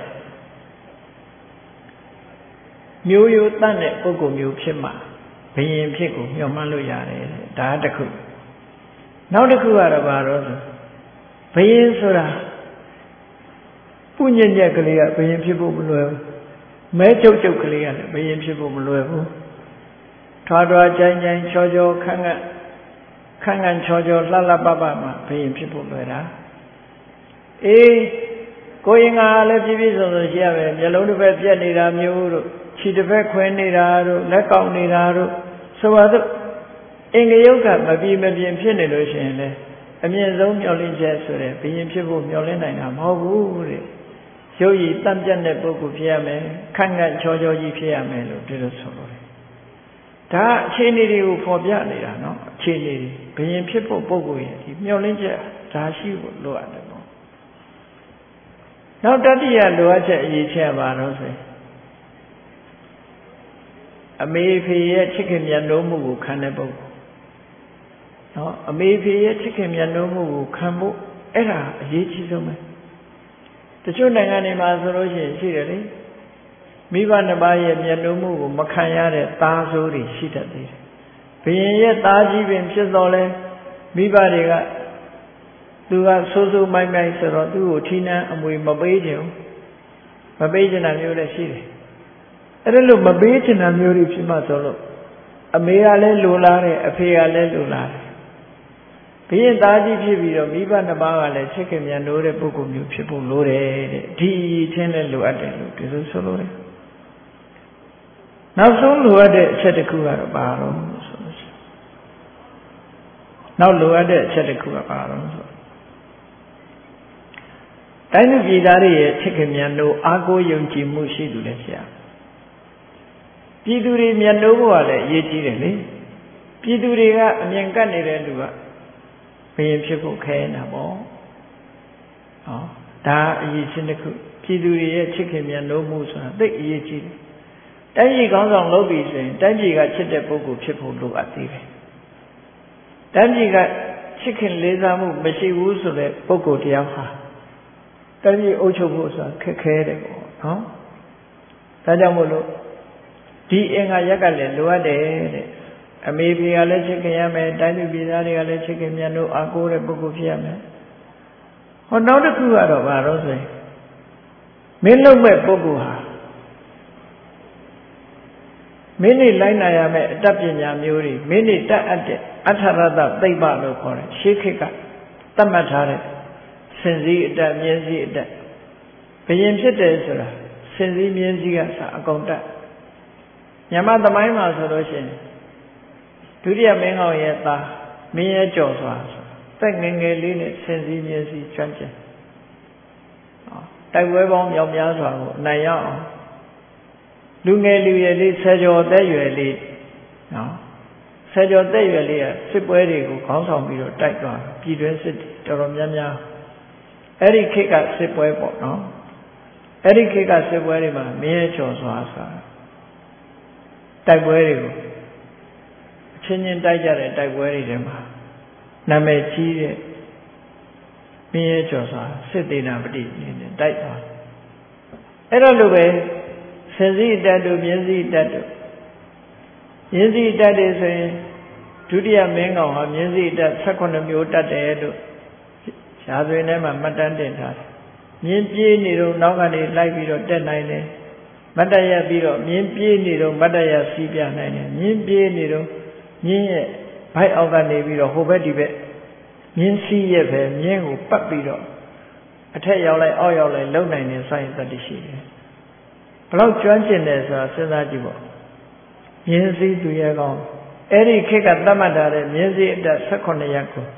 မျိုးရိုးတတ်တဲ့ပုဂ္ဂိုလ်မျိုးဖြစ်မှဘယင်ဖြစ်ကိုမျှော်မှန်းလို့ရတယ်ဒါတစ်ခုနောက်တစ်ခုကတော့ဘာလို့ဆိုဘယင်ဆိုတာပုညံ့ညက်ကလေးကဘယင်ဖြစ်ဖို့မလွယ်ဘူးမဲကျုပ်ကျုပ်ကလေးကလည်းဘယင်ဖြစ်ဖို့မလွယ်ဘူးထွားထွားကြိုင်ကြိုင်ချောချောခန့်ခန့်ချောချောလှလှပပမှာဘယင်ဖြစ်ဖို့လွယ်တာအေးကိုရင်ကလည်းပြည့်ပြည့်စုံစုံရှိရမယ်မျက်လုံးတစ်ဖက်ပြက်နေတာမျိုးတို့ခြေတစ်ဖက်ခွဲနေတာတို့လက်ကောက်နေတာတို့ဆိုပါတော့အင်္ဂယုတ်ကမပြင်းမပြင်းဖြစ်နေလို့ရှိရင်လေအမြင့်ဆုံးမျောလင့်ချက်ဆိုတဲ့ဘယင်ဖြစ်ဖို့မျောလင့်နိုင်တာမဟုတ်ဘူးတဲ့ရုပ်ရည်တန့်ပြတ်တဲ့ပုဂ္ဂိုလ်ဖြစ်ရမယ်ခန့်ခန့်ချောချောကြီးဖြစ်ရမယ်လို့ဒီလိုဆိုလို့ဒါအခြေအနေတွေကိုဖော်ပြနေတာနော်အခြေအနေတွေဘယင်ဖြစ်ဖို့ပုဂ္ဂိုလ်ရဲ့ဒီမျောလင့်ချက်ဒါရှိဖို့လိုအပ်တယ်ပေါ့နောက်တတိယလိုအပ်ချက်အရေးချက်ပါတော့ဆိုအမေဖေရဲ့ချစ်ခင်မြတ်နိုးမှုကိုခံတဲ့ပုဂ္ဂိုလ်နော်အမေဖေရဲ့ချစ်ခင်မြတ်နိုးမှုကိုခံဖို့အဲ့ဒါအရေးကြီးဆုံးပဲတချို့နိုင်ငံတွေမှာဆိုလို့ရှိရင်ရှိတယ်လေမိဘနှစ်ပါးရဲ့မြတ်နိုးမှုကိုမခံရတဲ့သားဆိုးတွေရှိတတ်သေးတယ်ဘုရင်ရဲ့သားကြီးပင်ဖြစ်တော်လဲမိဘတွေကသူကဆိုးဆိုးမိုက်မိုက်ဆိုတော့သူ့ကိုထီးနှံအမွေမပေးချင်ဘူးမပေးချင်တာမျိုးလည်းရှိတယ်အဲ့ဒါလို့မပေးချင်တာမျိုးတွေဖြစ်မှဆိုလို့အမေကလည်းလိုလားတယ်အဖေကလည်းလိုလားတယ်ဘုရင်သားကြီးဖြစ်ပြီးတော့မိဘနှစ်ပါးကလည်းချစ်ခင်မြတ်နိုးတဲ့ပုဂ္ဂိုလ်မျိုးဖြစ်ဖို့လိုတယ်တဲ့ဒီအရေးချင်းလည်းလိုအပ်တယ်လို့ဒီလိုဆိုလို့ရတယ်နောက်ဆုံးလိုအပ်တဲ့အချက်တစ်ခုကတော့ဘာလို့ဆိုလို့ရှိရင်နောက်လိုအပ်တဲ့အချက်တစ်ခုကဘာလို့ဆိုတိုင်းသူပြည်သားတွေရဲ့ချစ်ခင်မြတ်နိုးအားကိုးယုံကြည်မှုရှိသူလည်းဖြစ်ရပြည်သူတွေမြတ်နိုးဖို့ကလည်းအရေးကြီးတယ်လေပြည်သူတွေကအမြင်ကပ်နေတဲ့လူကဘယင်ဖြစ်ဖို့ခဲနေတာပေါ့ဟောဒါအရေးချင်းတစ်ခုပြည်သူတွေရဲ့ချစ်ခင်မြတ်နိုးမှုဆိုတာသိအရေးကြီးတယ်တိုင်းပြည်ကောင်းဆောင်လုပ်ပြီဆိုရင်တိုင်းပြည်ကချစ်တဲ့ပုဂ္ဂိုလ်ဖြစ်ဖို့လိုအပ်သေးတယ်တိုင်းပြည်ကချစ်ခင်လေးစားမှုမရှိဘူးဆိုတဲ့ပုဂ္ဂိုလ်တယောက်ဟာတိုင်းပြည်အုပ်ချုပ်ဖို့ဆိုတာခက်ခဲတယ်ပေါ့နော်ဒါကြောင့်မို့လို့ဒီအင်္ဂါရက်ကလည်းလိုအပ်တယ်တဲ့အမေဖေကလည်းချစ်ခင်ရမယ်တိုင်းသူပြည်သားတွေကလည်းချစ်ခင်မြတ်လို့အားကိုးတဲ့ပုဂ္ဂိုလ်ဖြစ်ရမယ်ဟောနောက်တစ်ခုကတော့ဘာလို့ဆိုရင်မင်းလုံးမဲ့ပုဂ္ဂိုလ်ဟာမင်းနေလိုက်နာရမယ်အတတ်ပညာမျိုးတွေမင်းနေတတ်အပ်တဲ့အထရတသိပ္ပလို့ခေါ်တယ်ရှေးခေတ်ကသတ်မှတ်ထားတဲ့စင်စည်းအတတ်မြင်းစည်းအတတ်ဘယင်ဖြစ်တယ်ဆိုတာစင်စည်းမြင်းစည်းကစအကုန်တတ်မြန်မာသမိုင်းမှာဆိုလို့ရှိရင်ဒုတိယမင်းကောင်ရဲ့သားမင်းရဲ့ကျော်စွာသက်ငယ်ငယ်လေးနဲ့စင်စည်းမြင်းစည်းကျွမ်းကျင်တိုက်ပွဲပေါင်းမြောက်များစွာကိုအနိုင်ရအောင်လူငယ်လူရွယ်လေးဆယ်ကျော်သက်ရွယ်လေးနော်ဆယ်ကျော်သက်ရွယ်လေးကစစ်ပွဲတွေကိုခေါင်းဆောင်ပြီးတော့တိုက်သွားပြည်တွင်းစစ်တော်တော်များများအဲ့ဒီခေတ်ကစစ်ပွဲပေါ့နော်အဲ့ဒီခေတ်ကစစ်ပွဲတွေမှာမင်းရဲ့ကျော်စွာဆိုတာတိုက်ပွဲတွေကိုအချင်းချင်းတိုက်ကြတဲ့တိုက်ပွဲတွေထဲမှာနာမည်ကြီးတဲ့မင်းရဲ့ကျော်စွာစစ်သေးနာပတိနေနဲ့တိုက်သွားအဲ့တော့လိုပဲစင်စည်းတတ်တို့မြင်းစည်းတတ်တို့မြင်းစည်းတတ်တယ်ဆိုရင်ဒုတိယမင်းကောင်ဟာမြင်းစည်းတတ်18မျိုးတတ်တယ်လို့ရှားသွင်းထဲမှာမှတ်တမ်းတင်ထားတယ်မြင်းပြေးနေတော့နောက်ကနေလိုက်ပြီးတော့တက်နိုင်တယ်မတ်တရပြီးတော့မြင်းပြေးနေတော့မတ်တရစီးပြနိုင်တယ်မြင်းပြေးနေတော့မြင်းရဲ့ဘိုက်အောက်ကနေပြီးတော့ဟိုဘက်ဒီဘက်မြင်းစီးရဲ့ပဲမြင်းကိုပတ်ပြီးတော့အထက်ရောက်လိုက်အောက်ရောက်လိုက်လုံနိုင်တဲ့စိုင်းတတ္တိရှိတယ်ဘလောက်ကျွမ်းကျင်တယ်ဆိုတာစဉ်းစားကြည့်ပေါ့မြင်းစီးသူရဲ့ကောင်းအဲ့ဒီခေတ်ကသတ်မှတ်ထားတဲ့မြင်းစီးအတက်18ရက်ကို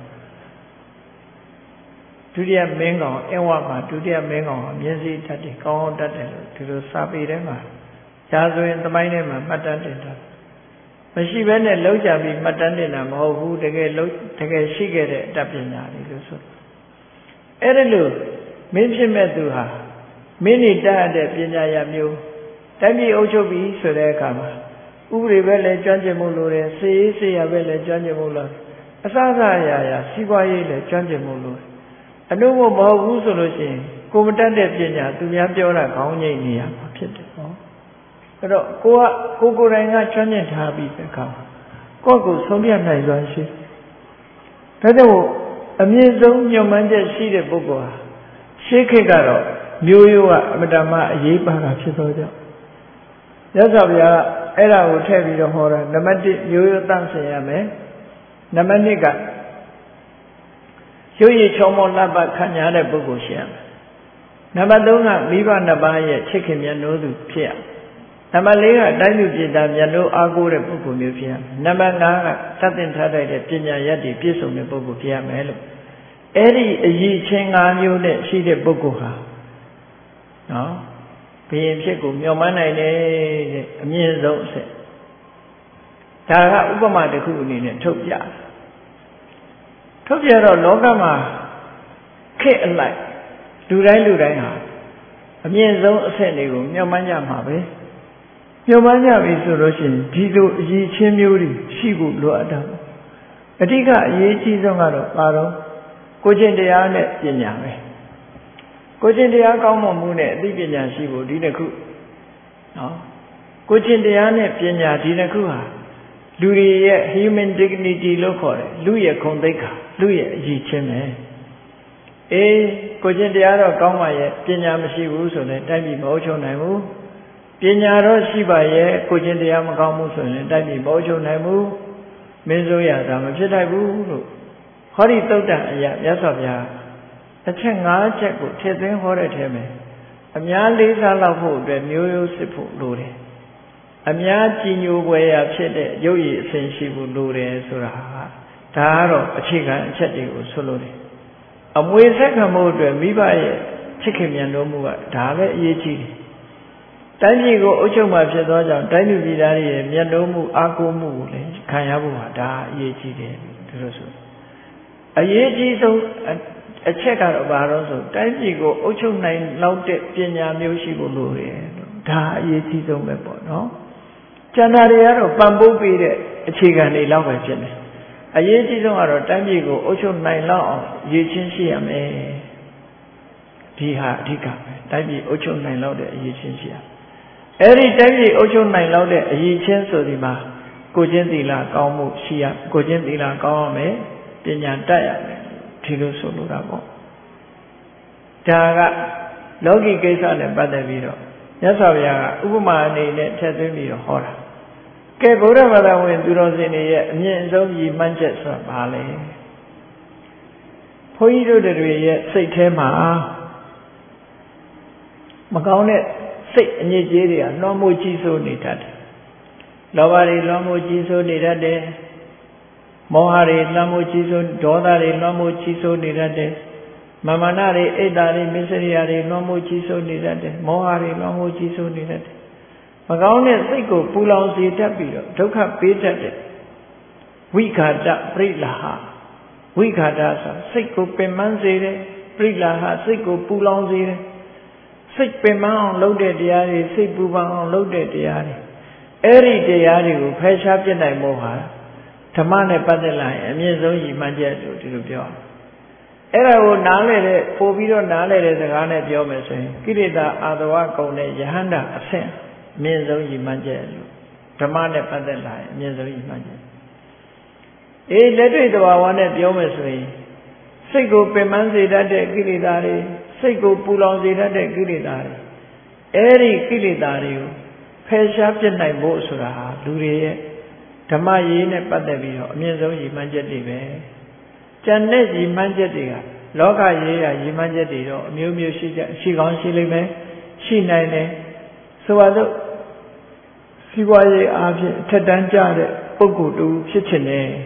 ဒုတိယမင်းကောင်အင်းဝမှာဒုတိယမင်းကောင်မြင်းစီးတတ်တယ်ကောင်းတတ်တယ်လို့ဒီလိုစာပေထဲမှာရှားဆိုရင်သမိုင်းထဲမှာမှတ်တမ်းတင်တာမရှိဘဲနဲ့လောက်ကြပြီးမှတ်တမ်းတင်တာမဟုတ်ဘူးတကယ်ရှိခဲ့တဲ့အတတ်ပညာတွေလို့ဆိုအဲ့ဒါလို့မင်းဖြစ်မဲ့သူဟာမင်းနေတတ်တဲ့ပညာရမျိုးတိုင်းပြည်အုပ်ချုပ်ပြီးဆိုတဲ့အခါမှာဥပဒေပဲလည်းကျွမ်းကျင်မှုလိုတယ်စေရေးစေရပဲလည်းကျွမ်းကျင်မှုလိုအစအစအရာစီးပွားရေးလည်းကျွမ်းကျင်မှုလိုအလို့မဟုတ်ဘူးဆိုလို့ရှိရင်ကိုမတတ်တဲ့ပညာသူများပြောတာခေါင်းငိမ့်နေရမှာဖြစ်တယ်ဟောအဲ့တော့ကိုယ်တိုင်ကကျွမ်းကျင်ထားပြီးတဲ့အခါကိုယ့်ကိုဆုံးဖြတ်နိုင်စွမ်းရှိဒါကြောင့်အမြင့်ဆုံးညွှန်မှန်းချက်ရှိတဲ့ပုဂ္ဂိုလ်ဟာရှေးခေတ်ကတော့မျိုးရိုးကအမတမအရေးပါတာဖြစ်သောကြောင့်မြတ်စွာဘုရားအဲ့ဒါကိုထည့်ပြီးတော့ဟောတာနံပါတ်1မျိုးရိုးတန့်စင်ရမယ်နံပါတ်2ကရုပ်ရည်ချုံမောလှပခံရတဲ့ပုဂ္ဂိုလ်ရှိရမယ်နံပါတ်3ကမိဘနှစ်ပါးရဲ့ချစ်ခင်မြတ်နိုးသူဖြစ်ရနံပါတ်4ကတိုင်းသူပြည်သားမြတ်နိုးအားကိုးတဲ့ပုဂ္ဂိုလ်မျိုးဖြစ်ရမယ်နံပါတ်5ကသတ်တင်ထားတဲ့ပညာရည်တည်ပြည့်စုံတဲ့ပုဂ္ဂိုလ်ဖြစ်ရမယ်လို့အဲ့ဒီအရည်ချင်း5မျိုးနဲ့ရှိတဲ့ပုဂ္ဂိုလ်ဟာနော်ဘယင်ဖြစ်ကိုမျှော်မှန်းနိုင်တယ်တဲ့အမြင့်ဆုံးအဆင့်ဒါကဥပမာတစ်ခုအနေနဲ့ထုတ်ပြတော့လောကမှာခေတ်အလိုက်လူတိုင်းဟာအမြင့်ဆုံးအဆင့်တွေကိုမျှော်မှန်းကြမှာပဲမျှော်မှန်းကြပြီဆိုလို့ရှိရင်ဒီလိုအရည်ချင်းမျိုးတွေရှိဖို့လိုအပ်တာအဓိကအရေးကြီးဆုံးကတော့ပါတော့ကိုကျင့်တရားနဲ့ပညာပဲကိုကျင့်တရားကောင်းမွန်မှုနဲ့အသိပညာရှိဖို့ဒီတစ်ခုနော်ကိုကျင့်တရားနဲ့ပညာဒီတစ်ခုဟာလူတွေရဲ့ human dignity လို့ခေါ်တယ်လူရဲ့ဂုဏ်သိက္ခာလူရဲ့အရည်ချင်းပဲကိုကျင့်တရားတော့ကောင်းပါရဲ့ပညာမရှိဘူးဆိုရင်တိုက်ပြီးမဟုတ်ချုံနိုင်ဘူးပညာတော့ရှိပါရဲ့ကိုကျင့်တရားမကောင်းဘူးဆိုရင်တိုက်ပြီးမဟုတ်ချုံနိုင်ဘူးမင်းဆိုရတာမဖြစ်နိုင်ဘူးလို့ဟောဒီသုတ်တန်အရာမြတ်စွာဘုရားအချက်5ချက်ကိုထည့်သွင်းဟောတဲ့ထဲမှာအများလေးစားလောက်ဖို့အတွက်မျိုးရိုးစစ်ဖို့လိုတယ်အများကြည်ညိုပွဲရာဖြစ်တဲ့ရုပ်ရည်အစဉ်ရှိဖို့လိုတယ်ဆိုတာဒါကတော့အခြေခံအချက်တွေကိုဆိုလိုတယ်အမွေဆက်ခံမှုအတွက်မိဘရဲ့ချစ်ခင်မြတ်နိုးမှုကဒါပဲအရေးကြီးတယ်တိုင်းပြည်ကိုအုပ်ချုပ်မှဖြစ်သောကြောင့်တိုင်းသူပြည်သားတွေရဲ့မြတ်နိုးမှုအားကိုးမှုကိုလည်းခံရဖို့ဟာဒါအရေးကြီးတယ်ဒီလိုဆိုအရေးကြီးဆုံးအချက်ကတော့ဘာလို့ဆိုတိုင်းပြည်ကိုအုပ်ချုပ်နိုင်လောက်တဲ့ပညာမျိုးရှိဖို့လိုတယ်ဒါအရေးကြီးဆုံးပဲပေါ့နော်ကျန်တာတွေကတော့ပံ့ပိုးပေးတဲ့အခြေခံတွေလောက်ပဲဖြစ်နေအရေးကြီးဆုံးကတော့တိုင်းပြည်ကိုအုပ်ချုပ်နိုင်လောက်အောင်ရည်ချင်းရှိရမယ်ဒီဟာအဓိကပဲတိုင်းပြည်အုပ်ချုပ်နိုင်လောက်တဲ့အရေးချင်းရှိရအဲ့ဒီတိုင်းပြည်အုပ်ချုပ်နိုင်လောက်တဲ့အရေးချင်းဆိုဒီမှာကိုကျင့်သီလကောင်းမှုရှိရကိုကျင့်သီလကောင်းရမယ်ပညာတတ်ရမယ်ဒီလိုဆိုလိုတာပေါ့ဒါကလောကီကိစ္စနဲ့ပတ်သက်ပြီးတော့မြတ်စွာဘုရားကဥပမာအနေနဲ့ထည့်သွင်းပြီးတော့ဟောတာကဲဗုဒ္ဓဘာသာဝင်သူတော်စင်တွေရဲ့အမြင့်ဆုံးရည်မှန်းချက်ဆိုတာဘာလဲဘုန်းကြီးတို့တွေရဲ့စိတ်ထဲမှာမကောင်းတဲ့စိတ်အညစ်အကြေးတွေကလွှမ်းမိုးကြီးစိုးနေတတ်တယ်လောဘတွေလွှမ်းမိုးကြီးစိုးနေတတ်တယ်မောဟတွေလွှမ်းမိုးကြီးစိုးဒေါသတွေလွှမ်းမိုးကြီးစိုးနေတတ်တယ်မာမနာတွေအိတ်တာတွေမစ္စရိယာတွေလွှမ်းမိုးကြီးစိုးနေတတ်တယ်မောဟတွေလွှမ်းမိုးကြီးစိုးနေတတ်တယ်မကောင်းတဲ့စိတ်ကိုပူလောင်စေတတ်ပြီးတော့ဒုက္ခပေးတတ်တဲ့ဝိခာတပရိလာဟဝိခာတဆိုစိတ်ကိုပင်ပန်းစေတယ်ပရိလာဟစိတ်ကိုပူလောင်စေတယ်စိတ်ပင်ပန်းအောင်လုပ်တဲ့တရားတွေစိတ်ပူပန်အောင်လုပ်တဲ့တရားတွေအဲ့ဒီတရားတွေကိုဖယ်ရှားပြစ်နိုင်ဖို့ဟာဓမ္မနဲ့ပတ်သက်လာရင်အမြင့်ဆုံးရည်မှန်းချက်လို့ဒီလိုပြောအဲ့ဒါကိုနားလဲတဲ့ပို့ပြီးတော့နားလဲတဲ့စကားနဲ့ပြောမယ်ဆိုရင်ကိလေသာအာသဝကုံတဲ့ယဟန္တာအဆင့်အမြင့်ဆုံးရည်မှန်းချက်လို့ဓမ္မနဲ့ပတ်သက်လာရင်အမြင့်ဆုံးရည်မှန်းချက်လက်တွေ့သဘာဝနဲ့ပြောမယ်ဆိုရင်စိတ်ကိုပင်ပန်းစေတတ်တဲ့ကိလေသာတွေစိတ်ကိုပူလောင်စေတတ်တဲ့ကိလေသာတွေ Eri Kilitari, Pesha Pinai Bosura, Lurie, Tamayi, Patabi, Mizo Yimanjetibe, Janet Yimanjetia, Loka Ye, Yimanjetio, Miu she gone Shilime, she nine, so I Siwaye Abje, Tedanjare, Pogudu, Chichene,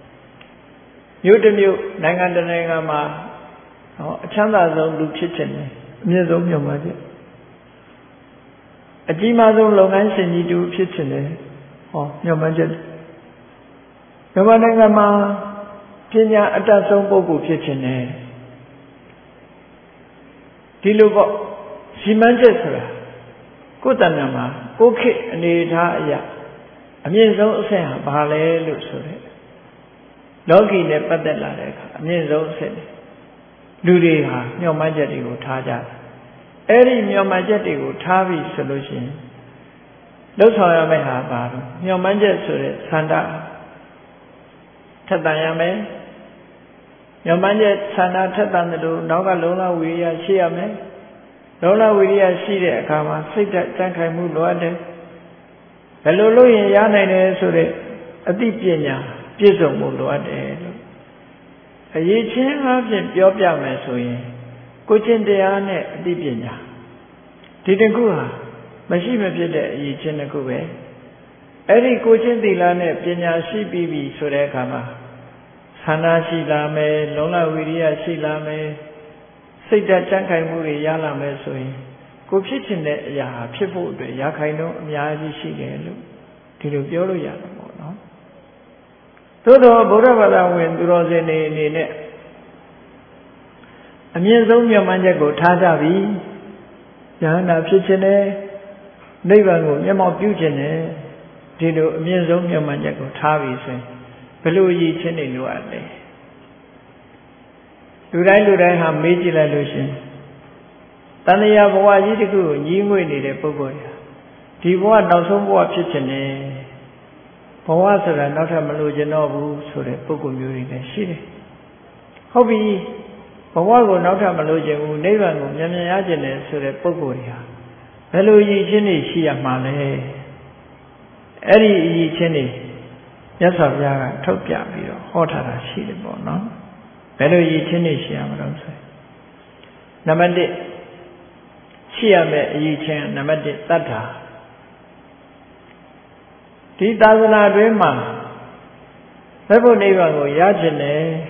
Yudemu, Nangandanagama, Chanda Zone, Chichene, Mizo Yomaji. A Jimazo Longan Senidu Chichene, or Yomajet. Yomanagama, Pinya Atason Pogu Chichene. Dilugo, Simanjesra. Kutanama, Koki, Nidaya, a Mizo Sen, Bale, Lusure. Logi ne Padela, a Mizo Sen. Ludiha, no majeti Taja. Eri no majeti Tavi solution. Those how may have Baru, no majet Sanda Tatayame, no majet Sanda Tatanadu, Noga Lola, we are Shiame. Lola Wiria Sida Kama, Sita Tankai Muloade, the Lolo in Yana Sure, a deep Jenya, Piso Muloade. A Yichin has in Piopia Mesoye, Kuchin de Ane, deep Jenya. Didn't go her, Mashima Pide, Yichin Kube. Eri Kuchin de Lane, Pina Shibi, Sure Kama, Sana Shilame, Lola Wiria Shilame. Say that Jankai Muri Yala Mesoi. Go kitchen there, ya, people, Yakaino, Yaji Shigelu, Tilubio Yano, no? Todo Boravada when Rosene Nene. A Miazomia Manjago Tadavi, Yana Pichene, Nevago, Yama Bugene, Dido Miazomia Manjago Tavi say, Below ye Chene Luade. Lurai have major illusion. Tania Boa Yidiku, Yingwe needed Pogoya. Diva now some more kitchen. Powasara not a Malojanobu, so the Pogo Muri and Shiri. Hobby Powago not a Malojan, never know Yamajan, so the Pogoya. Hello, ye Jenny, she a Male. Eri ye Jenny. Yes, of Yaga, Topia, hotter, she the bone, no? Hello, ye Chinese, I don't say. Namadi Chiame, ye chan, Namadi Tata. Titazana Rema. Level Neva Yajane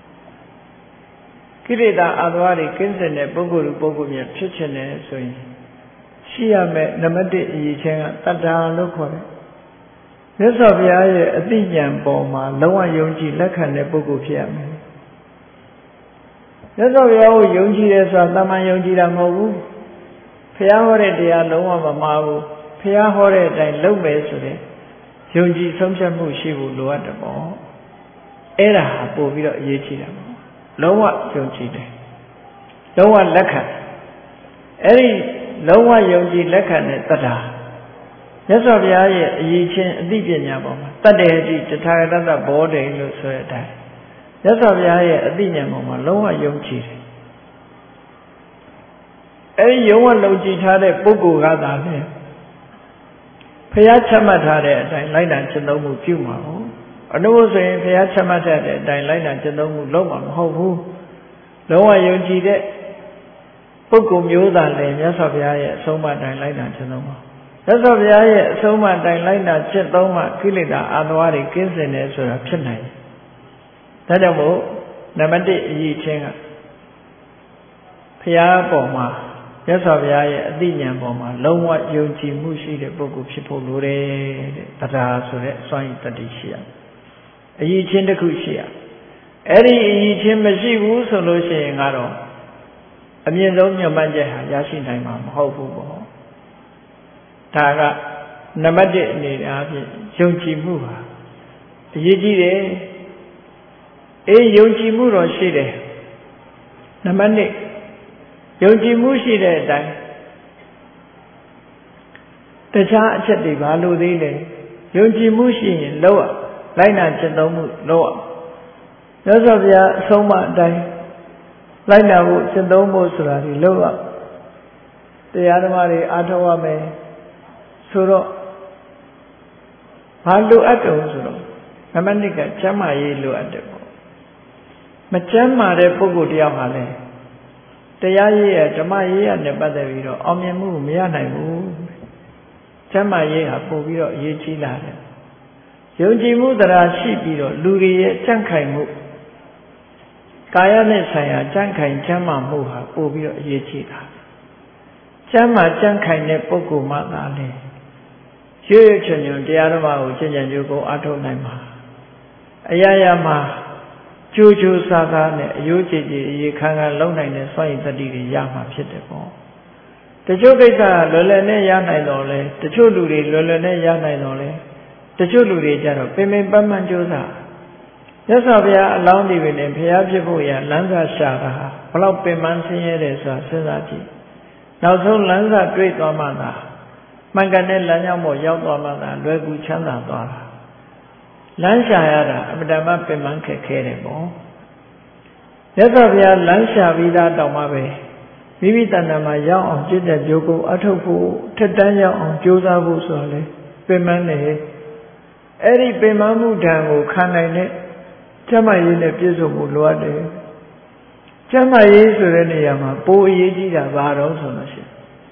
Kirida Adwari, Kinsene, Boguru, Bogumia, Chichene, so Chiame, Namadi, ye chan, Tata, look for it. This of Yaye, a Dijan Boma, Loa Yonji, Lakan, Bogupiam. That's all we all Yonji as a Dama Yonji Mogu. Piahore de Aloma Mabu, Piahore de Lomesore, Yonji Somsha Mushibu Luatamo. Era Bovida Yechidamo. Loa Yonji. Loa Lakan. Eri Loa Yonji Lakan Tata. That's all we are Yichin Dipianaboma. Tade, the Taradata board in Lucerta. That's how we are a Dinamoma, Loa Yonchi. A Yoan Logi Tade, Bogu Gada. Payachamata, Dine Chanomu Puma. I know saying Payachamata, Dine Chanomu Loma, Hohu. Loa Yonchi, Bogu Muda, Yasavia, Soma, Dine Chanoma. That's how we are Soma, Dine Chetoma, Kilida, Adwari, Kinsen, so a Chenai. Tadamo, Namadi Yi Chenga Pia Boma, Yasavia, Dinian Boma, Loma Yonji Mushi, the Bogu People Lure, Tata, Soin Tadishia. A Yi Chen the Kushia. Eri Yi Chen Mashi, so no saying Aro. A Miazomia Manja, Yashin Taimam, Hofu. Taga, Namadi Nida, Yonji Muha. Yiji. Yonji Muro Shide Namani Yonji Mushide Dai The Cha Chati Balu Dile Yonji Mushi Loa Laina Chandomu Loa Yasavia Soma Dai Laina Chandomu Surari Loa တရားဓမ္မတွေအားထုတ်ရမယ်ဆိုတော့ဘာလိုအပ်တယ်ဆိုတော့နံပါတ်1ကကျမ်းမာရေးလိုအပ်တယ်ပေါ့မကျမ်းမာတဲ့ပုဂ္ဂိုလ်တယောက်ဟာလည်းတရားရေးရဓမ္မရေးရနဲ့ပတ်သက်ပြီးတော့အောင်မြင်မှုမရနိုင်ဘူးကျမ်းမာရေးဟာပို့ပြီးတော့အရေးကြီးလာတယ်ယုံကြည်မှုတရားရှိပြီးတော့လူတွေရဲ့ကြံ့ခိုင်မှုကာယနဲ့ဆိုင်ရာကြံ့ခိုင်ကျမ်းမာမှုဟာပို့ပြီးတော့အရေးကြီးတာကျမ်းမာကြံ့ခိုင်တဲ့ပုဂ္ဂိုလ်မှသာလေရွရွချွံချွံတရားဓမ္မကိုကျင့်ကြံကြိုးကိုအားထုတ်နိုင်မှာအရာရာမှာကြိုးကြိုးစားစားနဲ့အယိုးကြည်ကြည်အေးခမ်းခမ်းလုံနိုင်တဲ့စွမ်းရည်တတိတွေရမှာဖြစ်တယ်ပေါ့တချို့ကိစ္စလွယ်လွယ်နဲ့ရနိုင်တော့လဲတချို့လူတွေလွယ်လွယ်နဲ့ရနိုင်တော့လဲတချို့လူတွေကြတော့ပင်ပင်ပန်းပန်းကြိုးစားမြတ်စွာဘုရားအလောင်းဒီပင်နဲ့ဘုရားဖြစ်ဖို့ရလမ်းစာရှာတာဟာဘလောက်ပင်ပန်းဆင်းရဲတယ်ဆိုတာစဉ်းစားကြည့်နောက်ဆုံးလမ်းစာတွေ့သွားမှသာမှန်ကန်တဲ့လမ်းကြောင်းပေါ်ရောက်သွားမှသာလွယ်ကူချမ်းသာသွားတာလမ်းရှာရတာအမှန်တမ်းပင်ပန်းခက်ခဲတယ်ပေါ့မြတ်စွာဘုရားလမ်းရှာပြီးသားတောင်မှပဲမိမိတဏ္ဍာမှာရောက်အောင်จิตတဲ့ကြိုးကိုအထုတ်ဖို့ထက်တန်းရောက်အောင်ကြိုးစားဖို့ဆိုတာလေပင်ပန်းတယ်အဲ့ဒီပင်ပန်းမှုဓာတ်ကိုခံနိုင်တဲ့ကျမ်းမာရေးနဲ့ပြည့်စုံဖို့လိုအပ်တယ်ကျမ်းမာရေးဆိုတဲ့နေရာမှာပိုအရေးကြီးတာဘာတော့ဆိုလို့ရှိရင်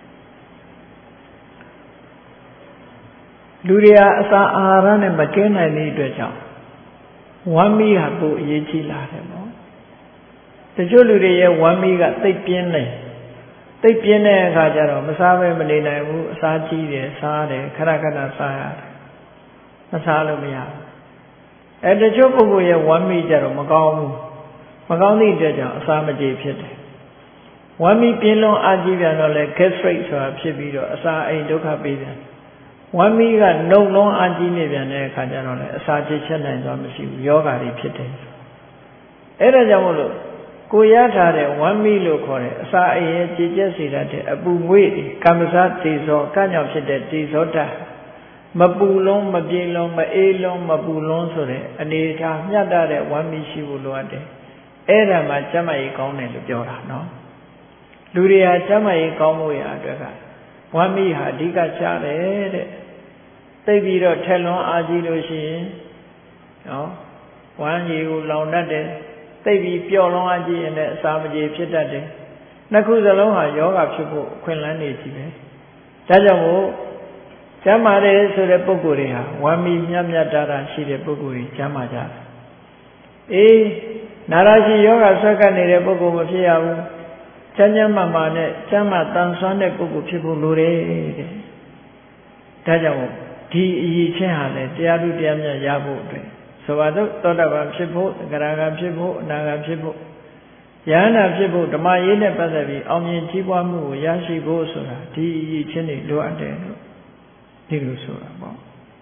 လူတွေဟာအစာအာဟာရနဲ့မကဲနိုင်တဲ့အတွက်ကြောင့်ဝမ်းမီးဟာပိုအရေးကြီးလာတယ်ပေါ့တချို့လူတွေရဲ့ဝမ်းမီးကသိပ်ပြင်းတယ်သိပ်ပြင်းတဲ့အခါကျတော့မစားဘဲမနေနိုင်ဘူးအစာကြီးတယ်စားတယ်ခဏခဏစားရတယ်မစားလို့မရဘူးတချို့ပုဂ္ဂိုလ်ရဲ့ဝမ်းမီးကြတော့မကောင်းဘူးမကောင်းသည့်အတွက်ကြောင့်အစာမကြေဖြစ်တယ်ဝမ်းမီးပြင်းလွန်အားကြီးပြန်တော့လေ gastric ဆိုတာဖြစ်ပြီးတော့အစာအိမ်ဒုက္ခပေးတယ်ဝမ်းမီးကနှုတ်လုံးအားကြီးနေပြန်တဲ့အခါကျတော့လေအစာကြေချက်နိုင်သွားမရှိဘူးယောဂါတွေဖြစ်တယ်အဲ့ဒါကြောင့်မို့လို့ကိုရထားတဲ့ဝမ်းမီးလို့ခေါ်တဲ့အစာအိမ်ရဲ့ကြေချက်စေတတ်တဲ့အပူငွေ့ကမ္မစတေဇောကညောင်ဖြစ်တဲ့တေဇောဓာတ်မပူလုံးမပြေလုံးမအေးလုံးမပူလုံးဆိုတဲ့အနေထားမျှတတဲ့ဝမ်းမီးရှိဖို့လိုအပ်တယ်အဲ့ဒါမှကျမ်းမာရေးကောင်းတယ်လို့ပြောတာနော်လူတွေဟာကျမ်းမာရေးကောင်းဖို့ရအတွက်ကဝမ်းမီးဟာအဓိကရှားတယ်တဲ့သိပြီးတော့ထက်လွန်အားကြီးလို့ရှိရင်နော်ဝမ်းရည်ကိုလောင်တတ်တယ်သိပြီးပျော့လွန်အားကြီးရင်လည်းအစာမကြေဖြစ်တတ်တယ်နှစ်ခုစလုံးဟာယောဂဖြစ်ဖို့အခွင့်အလမ်းနေကြီးပဲဒါကြောင့်မို့ကျမ်းမာတယ်ဆိုတဲ့ပုဂ္ဂိုလ်တွေဟာဝမ်းမီးမြတ်မြတ်တာရှိတဲ့ပုဂ္ဂိုလ်တွေကျမ်းမာကြတယ်အေးနာရရှိယောဂဆွဲကပ်နေတဲ့ပုဂ္ဂိုလ်မဖြစ်ရဘူးကျမ်းကျမ်းမာနဲ့ကျမ်းမာတန်ဆွမ်းတဲ့ပုဂ္ဂိုလ်ဖြစ်ဖို့လိုတယ်တဲ့ဒါကြောင့်ဒီအရေးချင်းဟာလည်းတရားသူတရားမြတ်ရဖို့အတွက်ဆိုပါတော့သောတာပန်ဖြစ်ဖို့သဂရဂံဖြစ်ဖို့အနာဂံဖြစ်ဖို့ယန္တာဖြစ်ဖို့ဓမ္မရေးနဲ့ပတ်သက်ပြီးအောင်မြင်ကြီးပွားမှုကိုရရှိဖို့ဆိုတာဒီအရေးချင်းတွေလိုအပ်တယ်လို့ဒီလိုဆိုတာပေါ့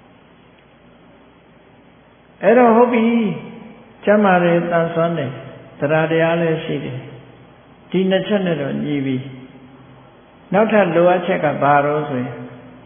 အဲ့တော့ဟုတ်ပြီကျမ်းမာတယ်တန်ဆွမ်းတယ်တရားတရားလည်းရှိတယ်ဒီနှစ်ချက်နဲ့တော့ညီပြီနောက်ထပ်လိုအပ်ချက်ကဘာလို့ဆိုရင်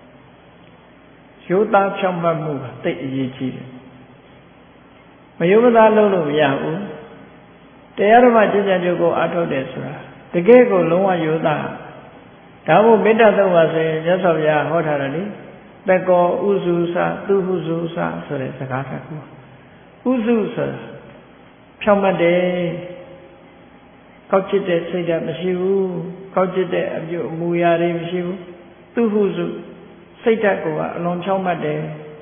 ရိုးသားဖြောင့်မတ်မှုကတိတ်အရေးကြီးတယ်မယုံမသားလုပ်လို့မရဘူးတရားဓမ္မကျင့်ကြံကြိုးကိုအားထုတ်တယ်ဆိုတာတကယ်ကိုလုံးဝရိုးသားဒါမို့မေတ္တာသုံးပါဆိုရင်မြတ်စွာဘုရားဟောထားတယ်လေတကောဥစုစသူဟုစုစဆိုတဲ့စကားတစ်ခုဥစုဆိုတာဖြောင့်မတ်တယ်ကောက်ကျစ်တဲ့စိတ်ဓာတ်မရှိဘူးကောက်ကျစ်တဲ့အပြုအမူအရာတွေမရှိဘူးသူဟုစုစိတ်ဓာတ်ကအလွန်ဖြောင့်မတ်တယ်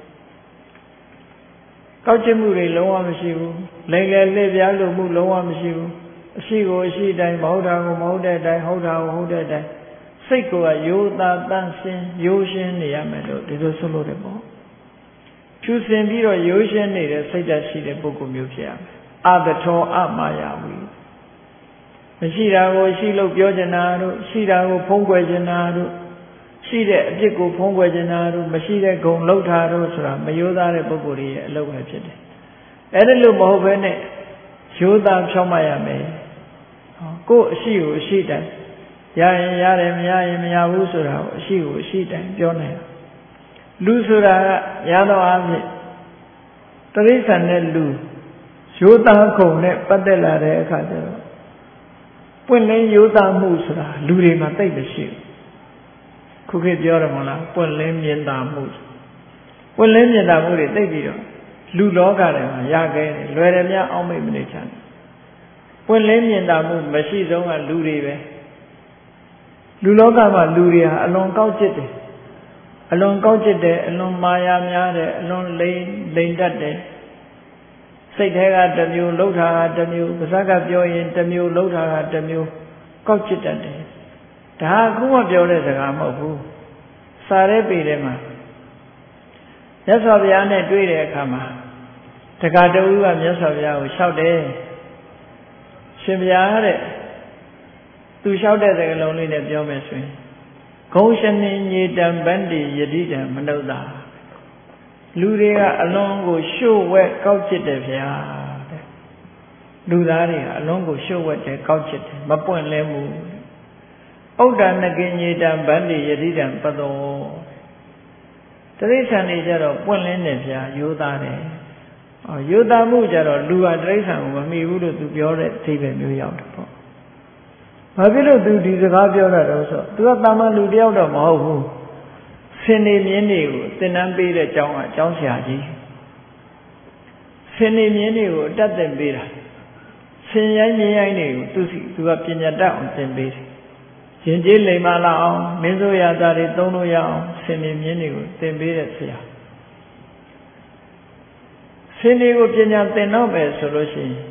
ကောက်ကျစ်မှုတွေလုံးဝမရှိဘူးလိမ်လည်လှည့်ပြားလို့မှုလုံးဝမရှိဘူးအရှိကိုအရှိတိုင်းမဟုတ်တာကိုမဟုတ်တဲ့အတိုင်းဟုတ်တာကိုဟုတ်တဲ့အတိုင်းစိတ်ကရိုးသားတန့်ရှင်းရိုးရှင်းနေရမယ်လို့ဒီလိုဆိုလို့တယ်ပေါ့ဖြူစင်ပြီးတော့ရိုးရှင်းနေတဲ့စိတ်ဓာတ်ရှိတဲ့ပုဂ္ဂိုလ်မျိုးဖြစ်ရမယ်အတထောအမာယာဝီမရှိတာကိုရှိလို့ပြောချင်တာတို့ရှိတာကိုဖုံးကွယ်ချင်တာတို့ရှိတဲ့အပြစ်ကိုဖုံးကွယ်ချင်တာတို့မရှိတဲ့ဂုဏ်လှုပ်တာတို့ဆိုတာမရိုးသားတဲ့ပုဂ္ဂိုလ်ရဲ့အလုပ်ပဲဖြစ်တယ်အဲ့ဒါလို့မဟုတ်ဘဲနဲ့ရိုးသားဖြောင့်မတ်ရမယ်ကိုယ်အရှိကိုအရှိတိုင်းရရင်ရတယ်မရရင်မရဘူးဆိုတာကိုအရှိကိုအရှိတိုင်းပြောနိုင်လူဆိုတာကရသောအားဖြင့်တိရစ္ဆာန်နဲ့လူရိုးသားခုံနဲ့ပတ်သက်လာတဲ့အခါကျတော့ပွင့်လင်းရိုးသားမှုဆိုတာလူတွေမှာသိပ်မရှိဘူးခုခေတ်ပြောတယ်မဟုတ်လားပွင့်လင်းမြင်သာမှုပွင့်လင်းမြင်သာမှုတွေသိပြီးတော့လူလောကထဲမှာရခဲ့တယ်လွယ်တယ်များအောက်မေ့မနေချင်ပွင့်လင်းမြင်သာမှုမရှိဆုံးကလူတွေပဲလူလောကမှာလူတွေဟာအလွန်ကောက်ကျစ်တယ်အလွန်ကောက်ကျစ်တယ်အလွန်မာယာများတယ်အလွန်လိမ်တတ်တယ်စိတ်ထဲကတစ်မျိုးလှုပ်တာကတစ်မျိုးပါးစပ်ကပြောရင်တစ်မျိုးလှုပ်တာကတစ်မျိုးကောက်ကျစ်တတ်တယ်ဒါကခုမှပြောတဲ့စကားမဟုတ်ဘူးစာရဲပေထဲမှာမြတ်စွာဘုရားနဲ့တွေ့တဲ့အခါမှာတက္ကတူကမြတ်စွာဘုရားကိုလျှောက်တယ်ရှင်ဘုရားတဲ့သူလျှောက်တဲ့စကားလုံးလေးနဲ့ပြောမယ်ဆိုရင်ဂုံရှင်နေညေတံဗန္တိယတိတံမနုဿာလူတွေကအလွန်ကိုရှို့ဝဲကောက်ကျစ်တယ်ဗျာတဲ့လူသားတွေကအလွန်ကိုရှို့ဝဲတယ်ကောက်ကျစ်တယ်မပွင့်လဲမှုဥဒ္ဒနကိညေတံဗန္တိယတိတံပတောတရိစ္ဆာန်တွေကြတော့ပွင့်လင်းတယ်ဗျာရိုးသားတယ်ရိုးသားမှုကြတော့လူဟာတရိစ္ဆာန်ကိုမမီဘူးလို့သူပြောတဲ့အဓိပ္ပာယ်မျိုးရောက်တယ်ပေါ့ဘာဖြစ်လို့သူဒီစကားပြောတာတော့ဆိုသူကတာမန်လူတယောက်တော့မဟုတ်ဘူးဆင်နေမြင်းတွေကိုသင်တန်းပေးတဲ့ကျောင်းကကျောင်းဆရာကြီးဆင်နေမြင်းတွေကိုအတတ်သင်ပေးတာဆင်ရိုင်းမြင်းရိုင်းတွေကိုသူကပညာတတ်အောင်သင်ပေးတယ်ရင်ကျေးလိမ္မာလာအောင်မင်းဆိုရသားတွေသုံးလို့ရအောင်ဆင်နေမြင်းတွေကိုသင်ပေးတဲ့ဆရာဆင်တွေကိုပညာသင်တော့မယ်ဆိုလို့ရှိရင်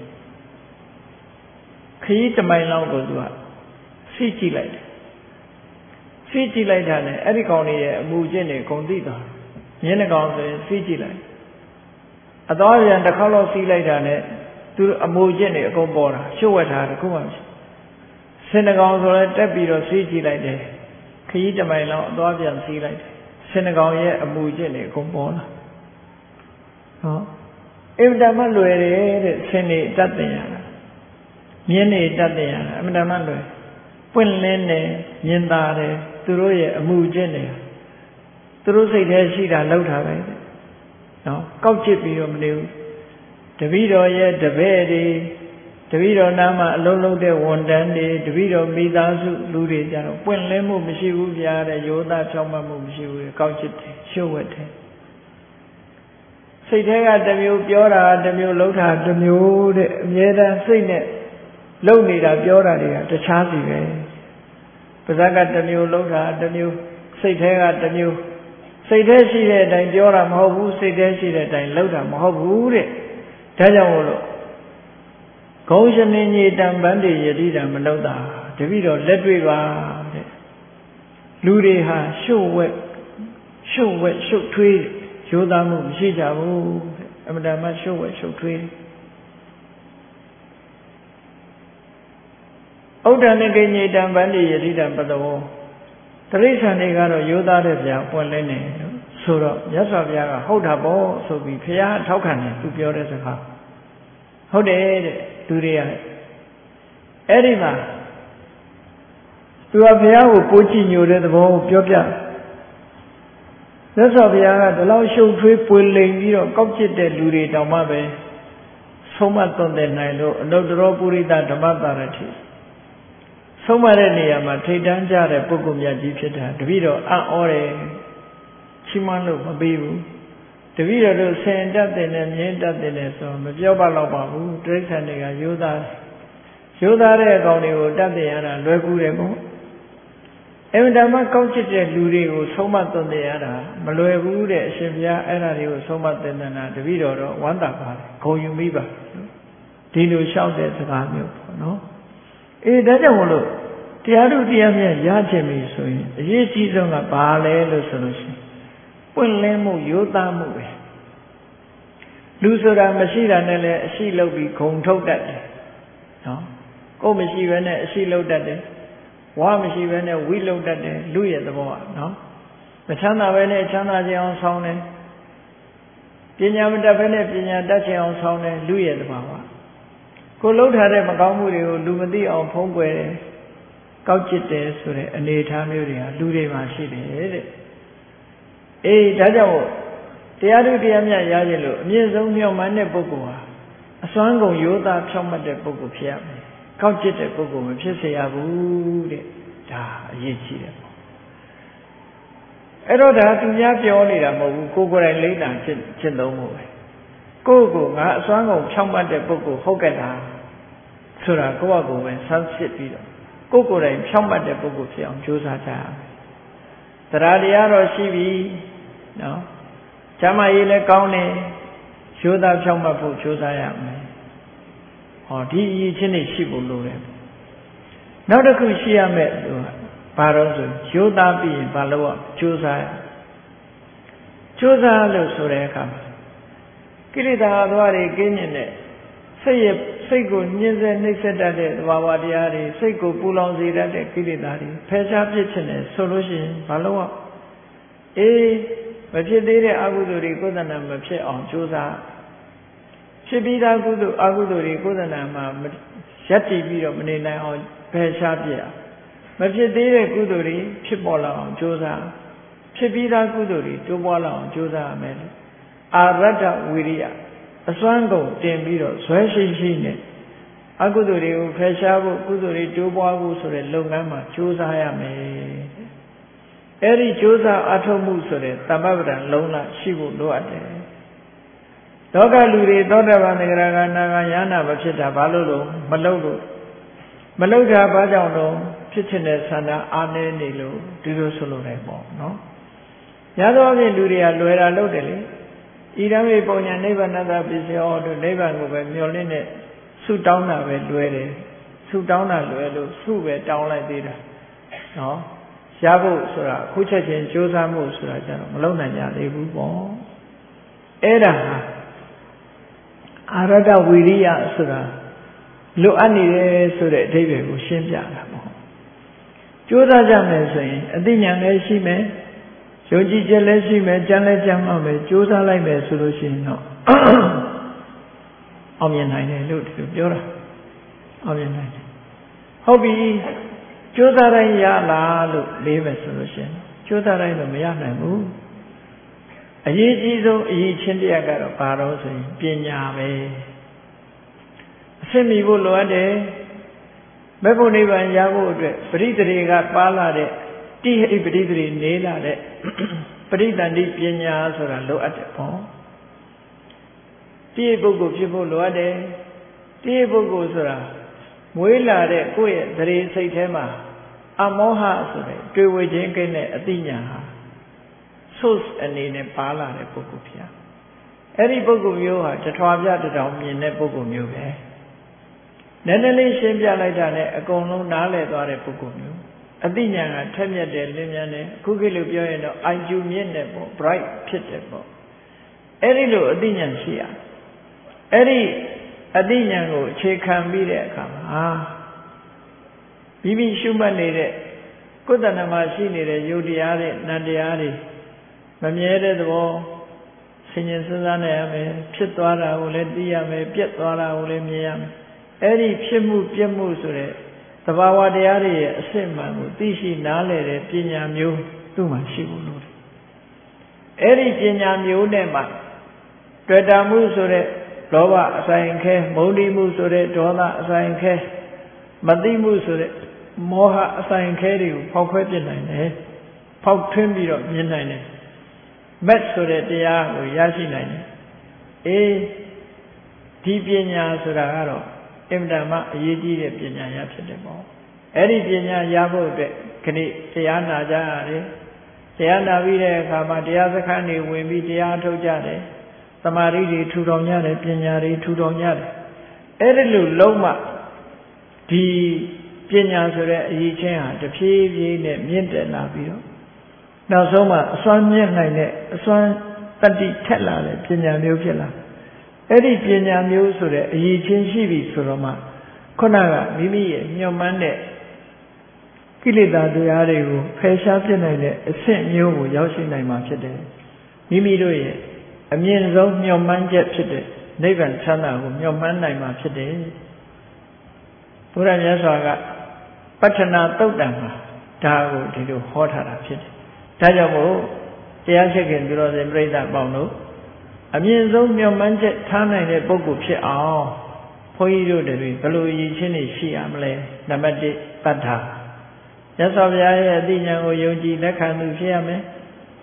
ခရီးတမိုင်လောက်ကိုသူကစီးကြည့်လိုက်တယ်စီးကြည့်လိုက်တာနဲ့အဲ့ဒီကောင်လေးရဲ့အမူအကျင့်တွေဂုံသိသွားမြင်းနှကောင်ဆိုရင်စီးကြည့်လိုက်အသွားပြန်တစ်ခေါက်လောက်စီးလိုက်တာနဲ့သူအမူအကျင့်တွေအကုန်ပေါ်တာရှုပ်ဝက်ထားတယ်ခုမှဆင်းနှကောင်ဆိုလဲတက်ပြီးတော့စီးကြည့်လိုက်တယ်ခရီးတမိုင်လောက်အသွားပြန်စီးလိုက်တယ်ဆင်းနှကောင်ရဲ့အမူအကျင့်တွေအကုန်ပေါ်လာဟောအင်တာမလွယ်တယ်တဲ့ဆင်းနေတတ်တင်ရတာမြင်းနေတတ်တင်ရတာအင်တာမလွယ်ပွင့်လင်းတယ်မြင်သာတယ်သူတို့ရဲ့အမှုကျင့်တယ်သူတို့စိတ်ထဲရှိတာလောက်တာပဲနော်ကောက်ကျစ်ပြီးတော့မနေဘူးတပည့်တော်ရဲ့တပည့်တွေတပည့်တော်နာမှာအလုံးလုံးတဲ့ဝန်တန်းတွေတပည့်တော်မိသားစုလူတွေကြတော့ပွင့်လင်းမှုမရှိဘူးဗျာတဲ့ရိုးသားဖြောင့်မတ်မှုမရှိဘူးကောက်ကျစ်တယ်ရှုပ်ဝက်တယ်စိတ်ထဲကတစ်မျိုးပြောတာတစ်မျိုးလှုပ်တာတစ်မျိုးတဲ့အမြဲတမ်းစိတ်နဲ့လုံနေတာပြောတာတွေကတခြားစီပဲပါးစပ်ကတစ်မျိုးလှုပ်တာတစ်မျိုးစိတ်ထဲကတစ်မျိုးစိတ်ထဲရှိတဲ့အတိုင်းပြောတာမဟုတ်ဘူးစိတ်ထဲရှိတဲ့အတိုင်းလှုပ်တာမဟုတ်ဘူးတဲ့ဒါကြောင့်မို့လို့ဂုံရှင်နေညေတံဗန္တိယတိတံမနုဿာတပည့်တော်လက်တွေ့ပါတဲ့လူတွေဟာရှုပ်ဝက်ရှုပ်ထွေးရိုးသားမှုမရှိကြဘူးတဲ့အမှန်တမ်းရှုပ်ဝက်ရှုပ်ထွေးဥဒ္ဒနကိညေတံဗန္တိယတိတံပတောတရိစ္ဆာန်တွေကတော့ရိုးသားတဲ့ဗျာပွင့်လင်းနေလို့ဆိုတော့မြတ်စွာဘုရားကဟုတ်တာပေါ့ဆိုပြီးဘုရားထောက်ခံတယ်သူပြောတဲ့စကားဟုတ်တယ်တဲ့သူတွေကအဲ့ဒီမှာသူကဘုရားကိုကိုးကြည့်ညိုတဲ့သဘောကိုပြောပြမြတ်စွာဘုရားကဒီလောက်ရှုပ်ထွေးပွေလိမ်ပြီးတော့ကောက်ကျစ်တဲ့လူတွေတောင်မှပဲဆုံးမသွန်သင်နိုင်လို့အနုတ္တရောပုရိသဓမ္မတာရတိဆုံးမတဲ့နေရာမှာထိတ်တန်းကြတဲ့ပုဂ္ဂိုလ်မြတ်ကြီးဖြစ်တာတပည့်တော်အံ့ဩတယ်ချီးမွမ်းလို့မပေးဘူးတပည့်တော်တို့ဆင်တတ်တယ်နဲ့မြင်းတတ်တယ်နဲ့ဆိုမပြောပါတော့ပါဘူးတိရစ္ဆာန်တွေကရိုးသားတဲ့အကောင်တွေကိုတတ်တယ်ရတာလွယ်ကူတယ်ပေါ့အမှန်တမ်းကောက်ကျစ်တဲ့လူတွေကိုဆုံးမသွန်သင်ရတာမလွယ်ဘူးတဲ့အရှင်ဘုရားအဲ့ဒါတွေကိုဆုံးမသင်တာတပည့်တော်တော့ဝမ်းသာပါတယ်ဂုဏ်ယူမိပါဒီလိုလျှောက်တဲ့စကားမျိုးပေါ့နော်ဒါကြောင့်မို့လို့တရားတို့တရားမြတ်ရခြင်းပြီဆိုရင်အရေးကြီးဆုံးကဘာလဲလို့ဆိုလို့ရှိရင်ပွင့်လင်းမှုရိုးသားမှုပဲလူဆိုတာမရှိတာနဲ့လည်းအရှိလုပ်ပြီးဂုံထုတ်တတ်တယ်နော်ကိုယ်မရှိဘဲနဲ့အရှိလုပ်တတ်တယ်ဝါမရှိဘဲနဲ့ဝိလုပ်တတ်တယ်လူရဲ့သဘောကနော်မချမ်းသာဘဲနဲ့ချမ်းသာခြင်းအောင်ဆောင်းတယ်ပညာမတတ်ဘဲနဲ့ပညာတတ်ခြင်းအောင်ဆောင်းတယ်လူရဲ့သဘောကကိုလှုပ်ထားတဲ့မကောင်းမှုတွေကိုလူမသိအောင်ဖုံးကွယ်တယ်ကောက်ကျစ်တယ်ဆိုတဲ့အနေအထားမျိုးတွေဟာလူတွေမှာရှိတယ်တဲ့ဒါကြောင့်တရားတို့တရားမြတ်ရခြင်းလို့အမြင့်ဆုံးမြောက်မှန်းတဲ့ပုဂ္ဂိုလ်ဟာအစွမ်းကုန်ရိုးသားဖြောင့်မတ်တဲ့ပုဂ္ဂိုလ်ဖြစ်ရမယ်ကောက်ကျစ်တဲ့ပုဂ္ဂိုလ်မဖြစ်စေရဘူးတဲ့ဒါအရေးကြီးတယ်ပေါ့အဲ့တော့ဒါသူများပြောနေတာမဟုတ်ဘူးကိုယ်ကိုယ်တိုင်လိမ့်တာကျင့်သုံးမှုပဲကိုယ့်ကိုငါအစွမ်းကုန်ဖြောင့်မတ်တဲ့ပုဂ္ဂိုလ်ဟုတ်ကဲ့လားဆိုတာကိုယ့်အကိုယ်ပဲဆန်းစစ်ပြီးတော့ကိုယ်ကိုယ်တိုင်ဖြောင့်မတ်တဲ့ပုဂ္ဂိုလ်ဖြစ်အောင်ကြိုးစားကြရမယ်တရားတရားတော့ရှိပြီနော်ကျမ်းမာရေးလည်းကောင်းတယ်ရိုးသားဖြောင့်မတ်ဖို့ကြိုးစားရမယ်ဟောဒီအရေးချင်းတွေရှိဖို့လိုတယ်နောက်တစ်ခုရှိရမယ်လို့ဘာလို့ဆိုရိုးသားပြီးရင်ဘာလို့ကြိုးစားလို့ဆိုတဲ့အခါမှာကိလေသာအသွားတွေကင်းကျင်တဲ့စိတ်ကိုညှင်းဆဲနှိပ်စက်တတ်တဲ့သဘာဝတရားတွေစိတ်ကိုပူလောင်စေတတ်တဲ့ကိလေသာတွေဖယ်ရှားပြစ်ခြင်းနဲ့ဆိုလို့ရှိရင်ဘာလို့မဖြစ်သေးတဲ့အကုသိုလ်တွေကိုယ်တဏ္ဍာမဖြစ်အောင်ကြိုးစားဖြစ်ပြီးသားကုသိုလ်အကုသိုလ်တွေကိုယ်တဏ္ဍာမှာရပ်တည်ပြီးတော့မနေနိုင်အောင်ဖယ်ရှားပြစ်မဖြစ်သေးတဲ့ကုသိုလ်တွေဖြစ်ပေါ်လာအောင်ကြိုးစားဖြစ်ပြီးသားကုသိုလ်တွေတိုးပွားလာအောင်ကြိုးစားရမယ်အာရတ္တဝိရိယအစွမ်းကုန်တင်ပြီးတော့ဇွဲရှိနဲ့အကုသိုလ်တွေကိုဖယ်ရှားဖို့ကုသိုလ်တွေတိုးပွားဖို့ဆိုတဲ့လုပ်ငန်းမှာကြိုးစားရမယ်အဲ့ဒီကြိုးစားအထောက်မှုဆိုတဲ့သမ္မပဒံလုံးလရှိဖို့လိုအပ်တယ်လောကလူတွေသောတာပန်သဂရဂနာဂယန္နာမဖြစ်တာဘာလို့လို့မလုပ်တာဘာကြောင့်တော့ဖြစ်ခြင်းတဲ့ဆန္ဒအားနည်းနေလို့ဒီလိုဆိုလိုတယ်ပေါ့နော်။ညာသောအဖြစ်လူတွေကလွယ်တာလုပ်တယ်လေ။ဣဒံမေပုံညာနိဗ္ဗာန်တပစ္စယောတို့နိဗ္ဗာန်ကိုပဲမျှော်လင့်တဲ့ဆုတောင်းတာပဲလွယ်တယ်။ဆုတောင်းတာလွယ်လို့ဆုပဲတောင်းလိုက်သေးတာ။နော်။ရဖို့ဆိုတာခုချက်ချင်းကြိုးစားမှုဆိုတာကြတော့မလုပ်နိုင်ကြသေးဘူးပေါ့။အဲ့ဒါဟာအာရတဝိရိယဆိုတာလိုအပ်နေတယ်ဆိုတဲ့အဓိပ္ပာယ်ကိုရှင်းပြတာပေါ့ကြိုးစားကြမယ်ဆိုရင်အသိဉာဏ်လည်းရှိမယ်ယုံကြည်ချက်လည်းရှိမယ်ကြံလည်းကြံမှမယ်ကြိုးစားလိုက်မယ်ဆိုလို့ရှိရင်တော့အောင်မြင်နိုင်တယ်လို့ဒီလိုပြောတာအောင်မြင်နိုင်တယ်ဟုတ်ပြီကြိုးစားတိုင်းရလားလို့လေးပဲဆိုလို့ရှိရင်ကြိုးစားတိုင်းတော့မရနိုင်ဘူးအရေးကြီးဆုံးအရေးချင်းတရားကတော့ဘာလို့ဆိုရင်ပညာပဲအစစ်မီဖို့လိုအပ်တယ်မေဖို့နိဗ္ဗာန်ရဖို့အတွက်ပရိသေတွေကပါလာတဲ့တိဟိပရိသေတွေနေလာတဲ့ပရိသန္တိပညာဆိုတာလိုအပ်တယ်ပေါ့တိဟိပုဂ္ဂိုလ်ဖြစ်ဖို့လိုအပ်တယ်တိဟိပုဂ္ဂိုလ်ဆိုတာမွေးလာတဲ့ကိုယ့်ရဲ့သရေစိတ်ထဲမှာအမောဟဆိုတဲ့တွေ့ဝေခြင်းကိန်းတဲ့အသိဉာဏ်ဟာ source အနေနဲ့ပါလာတဲ့ပုဂ္ဂိုလ်ဖြစ်အဲ့ဒီပုဂ္ဂိုလ်မျိုးဟာတထွာပြတထောင်မြင်တဲ့ပုဂ္ဂိုလ်မျိုးပဲနည်းနည်းလေးရှင်းပြလိုက်တာနဲ့အကုန်လုံးနားလည်သွားတဲ့ပုဂ္ဂိုလ်မျိုးအသိဉာဏ်ကထက်မြက်တယ်လင်းမြန်တယ်အခုခေတ်လိုပြောရင်တော့ IQ မြင့်တယ်ပေါ့ bright ဖြစ်တယ်ပေါ့အဲ့ဒီလိုအသိဉာဏ်ရှိရအဲ့ဒီအသိဉာဏ်ကိုအခြေခံပြီးတဲ့အခါမှာမိမိရှုမှတ်နေတဲ့ကိုယ်တဏ္ဍာမှာရှိနေတဲ့ယုတ်တရားတွေနံတရားတွေမမြဲတဲ့သဘောဆင်ញင်စဉ်းစားနိုင်ရမယ်ဖြစ်သွားတာကိုလည်းသိရမယ်ပြက်သွားတာကိုလည်းမြင်ရမယ်အဲ့ဒီဖြစ်မှုပြက်မှုဆိုတဲ့သဘာဝတရားတွေရဲ့အစစ်မှန်ကိုသိရှိနားလည်တဲ့ပညာမျိုးသူ့မှာရှိဖို့လိုတယ်အဲ့ဒီပညာမျိုးနဲ့မှတွေ့တာမှုဆိုတဲ့လောဘအဆိုင်ခဲမုန်းတိမှုဆိုတဲ့ဒေါသအဆိုင်ခဲမသိမှုဆိုတဲ့မောဟအဆိုင်ခဲတွေကိုဖောက်ခွဲပြစ်နိုင်တယ်ဖောက်ထွင်းပြီးတော့မြင်နိုင်တယ်မက်ဆိုတဲ့တရားကိုရရှိနိုင်တယ်အေးဒီပညာဆိုတာကတော့အင်မတန်မှအရေးကြီးတဲ့ပညာရဖြစ်တယ်ပေါ့အဲ့ဒီပညာရဖို့အတွက်ခဏတရားနာကြရတယ်တရားနာပြီးတဲ့အခါမှာတရားစခန်းတွေဝင်ပြီးတရားထုတ်ကြတယ်သမာဓိတွေထူထောင်ကြတယ်ပညာတွေထူထောင်ကြတယ်အဲ့ဒီလိုလုံးဝဒီပညာဆိုတဲ့အရေးချင်းဟာတဖြည်းဖြည်းနဲ့မြင့်တက်လာပြီးတော့နောက်ဆုံးမှအစွမ်းမြင့်နိုင်တဲ့အစွမ်းတတိထက်လာတဲ့ပညာမျိုးဖြစ်လာအဲ့ဒီပညာမျိုးဆိုတဲ့အရေးချင်းရှိပြီဆိုတော့မှခုနကမိမိရဲ့ညှော်မှန်းတဲ့ကိလေသာတရားတွေကိုဖယ်ရှားပြစ်နိုင်တဲ့အဆင့်မျိုးကိုရောက်ရှိနိုင်မှာဖြစ်တယ်မိမိတို့ရဲ့အမြင့်ဆုံးညှော်မှန်းချက်ဖြစ်တဲ့နိဗ္ဗာန်ချမ်းသာကိုညှော်မှန်းနိုင်မှာဖြစ်တယ်ဘုရားမြတ်စွာကပဋ္ဌနာသုတ်တံမှာဒါကိုဒီလိုဟောထားတာဖြစ်တယ်ဒါကြောင့်မို့တရားချက်ခင်ပြုတော်စဉ်ပြိဿပေါင်းတို့အမြင့်ဆုံးမျှော်မှန်းချက်ထားနိုင်တဲ့ပုဂ္ဂိုလ်ဖြစ်အောင်ဘုန်းကြီးတို့တွေဘယ်လိုရည်ချင်းနေရှိရမလဲနံပါတ်1ပဋ္ဌာမြတ်စွာဘုရားရဲ့အသိဉာဏ်ကိုယုံကြည်လက်ခံသူဖြစ်ရမယ်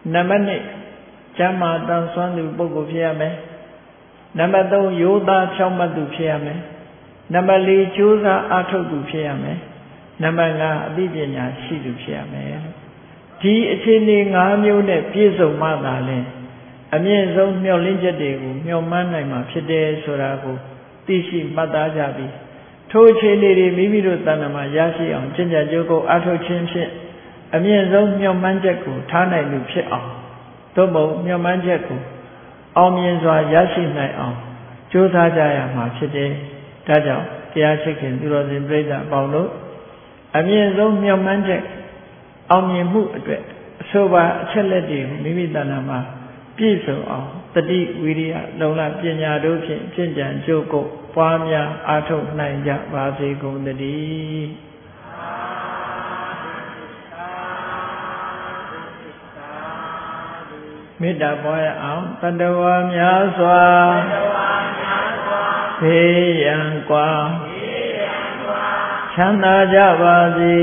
နံပါတ်2ကျမ်းမာတန်ဆွမ်းသူပုဂ္ဂိုလ်ဖြစ်ရမယ်နံပါတ်3ရိုးသားဖြောင့်မတ်သူဖြစ်ရမယ်နံပါတ်4ကြိုးစားအားထုတ်သူဖြစ်ရမယ်နံပါတ်5အသိပညာရှိသူဖြစ်ရမယ်ဒီအခြေအနေ5မျိုးနဲ့ပြည့်စုံမှသာလျှင်အမြင့်ဆုံးမျှော်လင့်ချက်တွေကိုမျှော်မှန်းနိုင်မှာဖြစ်တယ်ဆိုတာကိုသိရှိမှတ်သားကြပြီးထိုအခြေအနေတွေမိမိတို့တဏ္ဍာမှာရရှိအောင်ကျင့်ကြံကြိုးကိုအားထုတ်ခြင်းဖြင့်အမြင့်ဆုံးမျှော်မှန်းချက်ကိုထားနိုင်သူဖြစ်အောင်သို့မဟုတ်မျှော်မှန်းချက်ကိုအောင်မြင်စွာရရှိနိုင်အောင်ကြိုးစားကြရမှာဖြစ်တယ်။ဒါကြောင့်တရားရှိခင်သူတော်စင်ပြိဿအပေါင်းတို့အမြင့်ဆုံးမျှော်မှန်းချက်အောင်မြင်မှုအတွက်အဆိုပါအချက်လက်တွေမိမိတဏ္ဍာမှာပြည့်စုံအောင်တတိဝိရိယလုံလပညာတို့ဖြင့်ကျင့်ကြံကြိုးကိုပွားများအားထုတ်နိုင်ကြပါစေကုန်သတည်းမေတ္တာပွားရအောင်တတဝါများစွာဘေးရန်ကွာချမ်းသာကြပါစေ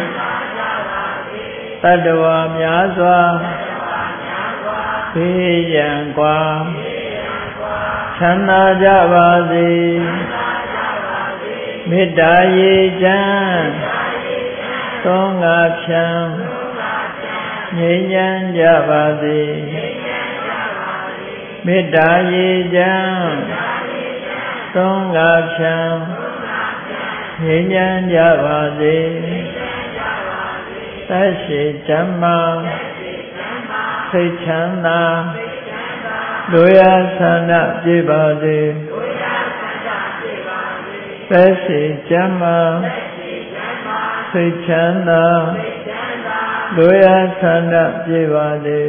တတဝါများစွာဘေးရန်ကွာချမ်းသာကြပါစေမေတ္တာရေချမ်းသောငါဖြံငြိမ်းချမ်းကြပါစေမေတ္တာရေချမ်းသောငါဖြံငြိမ်းချမ်းကြပါစေသက်ရှိချမ်းသာစိတ်ချမ်းသာလူရဆန္ဒပြည့်ပါစေသက်ရှိချမ်းသာစိတ်ချမ်းသာလူရဆန္ဒပြည့်ပါစေ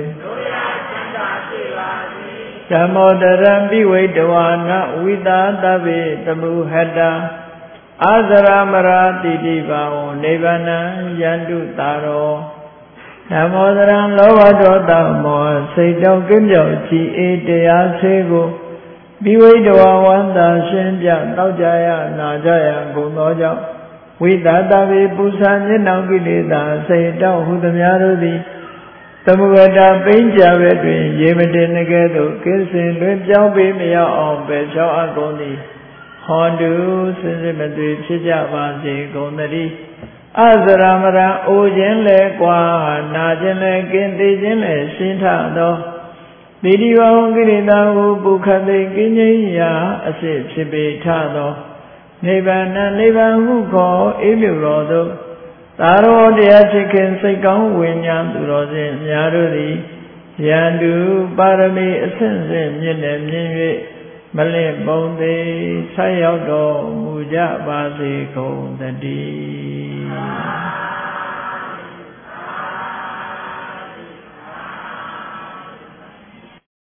ဓမ္မောတရံပိဝိတဝါနဝိသာတဗ္ဗေတမုဟတအာဇရမရာတိတိဘာဝနိဗ္ဗာနံယန္တုတာရောဓမ္မောတရံလောဘဒေါသမောစိတ်တောကင်းပြောက်ကြည်အေးတရားဆေးကိုပိဝိတဝါဝန္တာရှင်းပြတောက်ကြရနာကြရကုန်သောကြောင့်ဝိသတဗေပူဇာမျက်နှောင်ကိလေသာစိတ်တောဟုသမျှတို့သည်သမုဂတာပိဉ္ကြဘက်တွင်ရေမတင်ကဲ့သို့ကိစ္စင်တွင်ပြောင်းပေးမရအောင်ပဲချောင်းအကုန်သည်ဟောတုစင်စစ်မသွေဖြစ်ကြပါစေကုန်သတည်းအဇရမရံအိုခြင်းလဲကွာနာခြင်းလဲကင်းသေးခြင်းလဲရှင်းထသောတိတိဝံကိရိတာကိုပုခသိကင်းငြိမ်းရာအစစ်ဖြစ်ပေထသောနိဗ္ဗာန်နိဗ္ဗာန်ဟုခေါ်အေးမြတော်သို့သာရောတရားချစ်ခင်စိတ်ကောင်းဝိညာဉ်သူတော်စင်အများတို့သည်ယန္တုပါရမီအဆင့်ဆင့်မြင့်နဲ့မြင့်၍မလင့်ပုံသေးဆက်ရောက်တော်မူကြပါစေကုန်သတည်း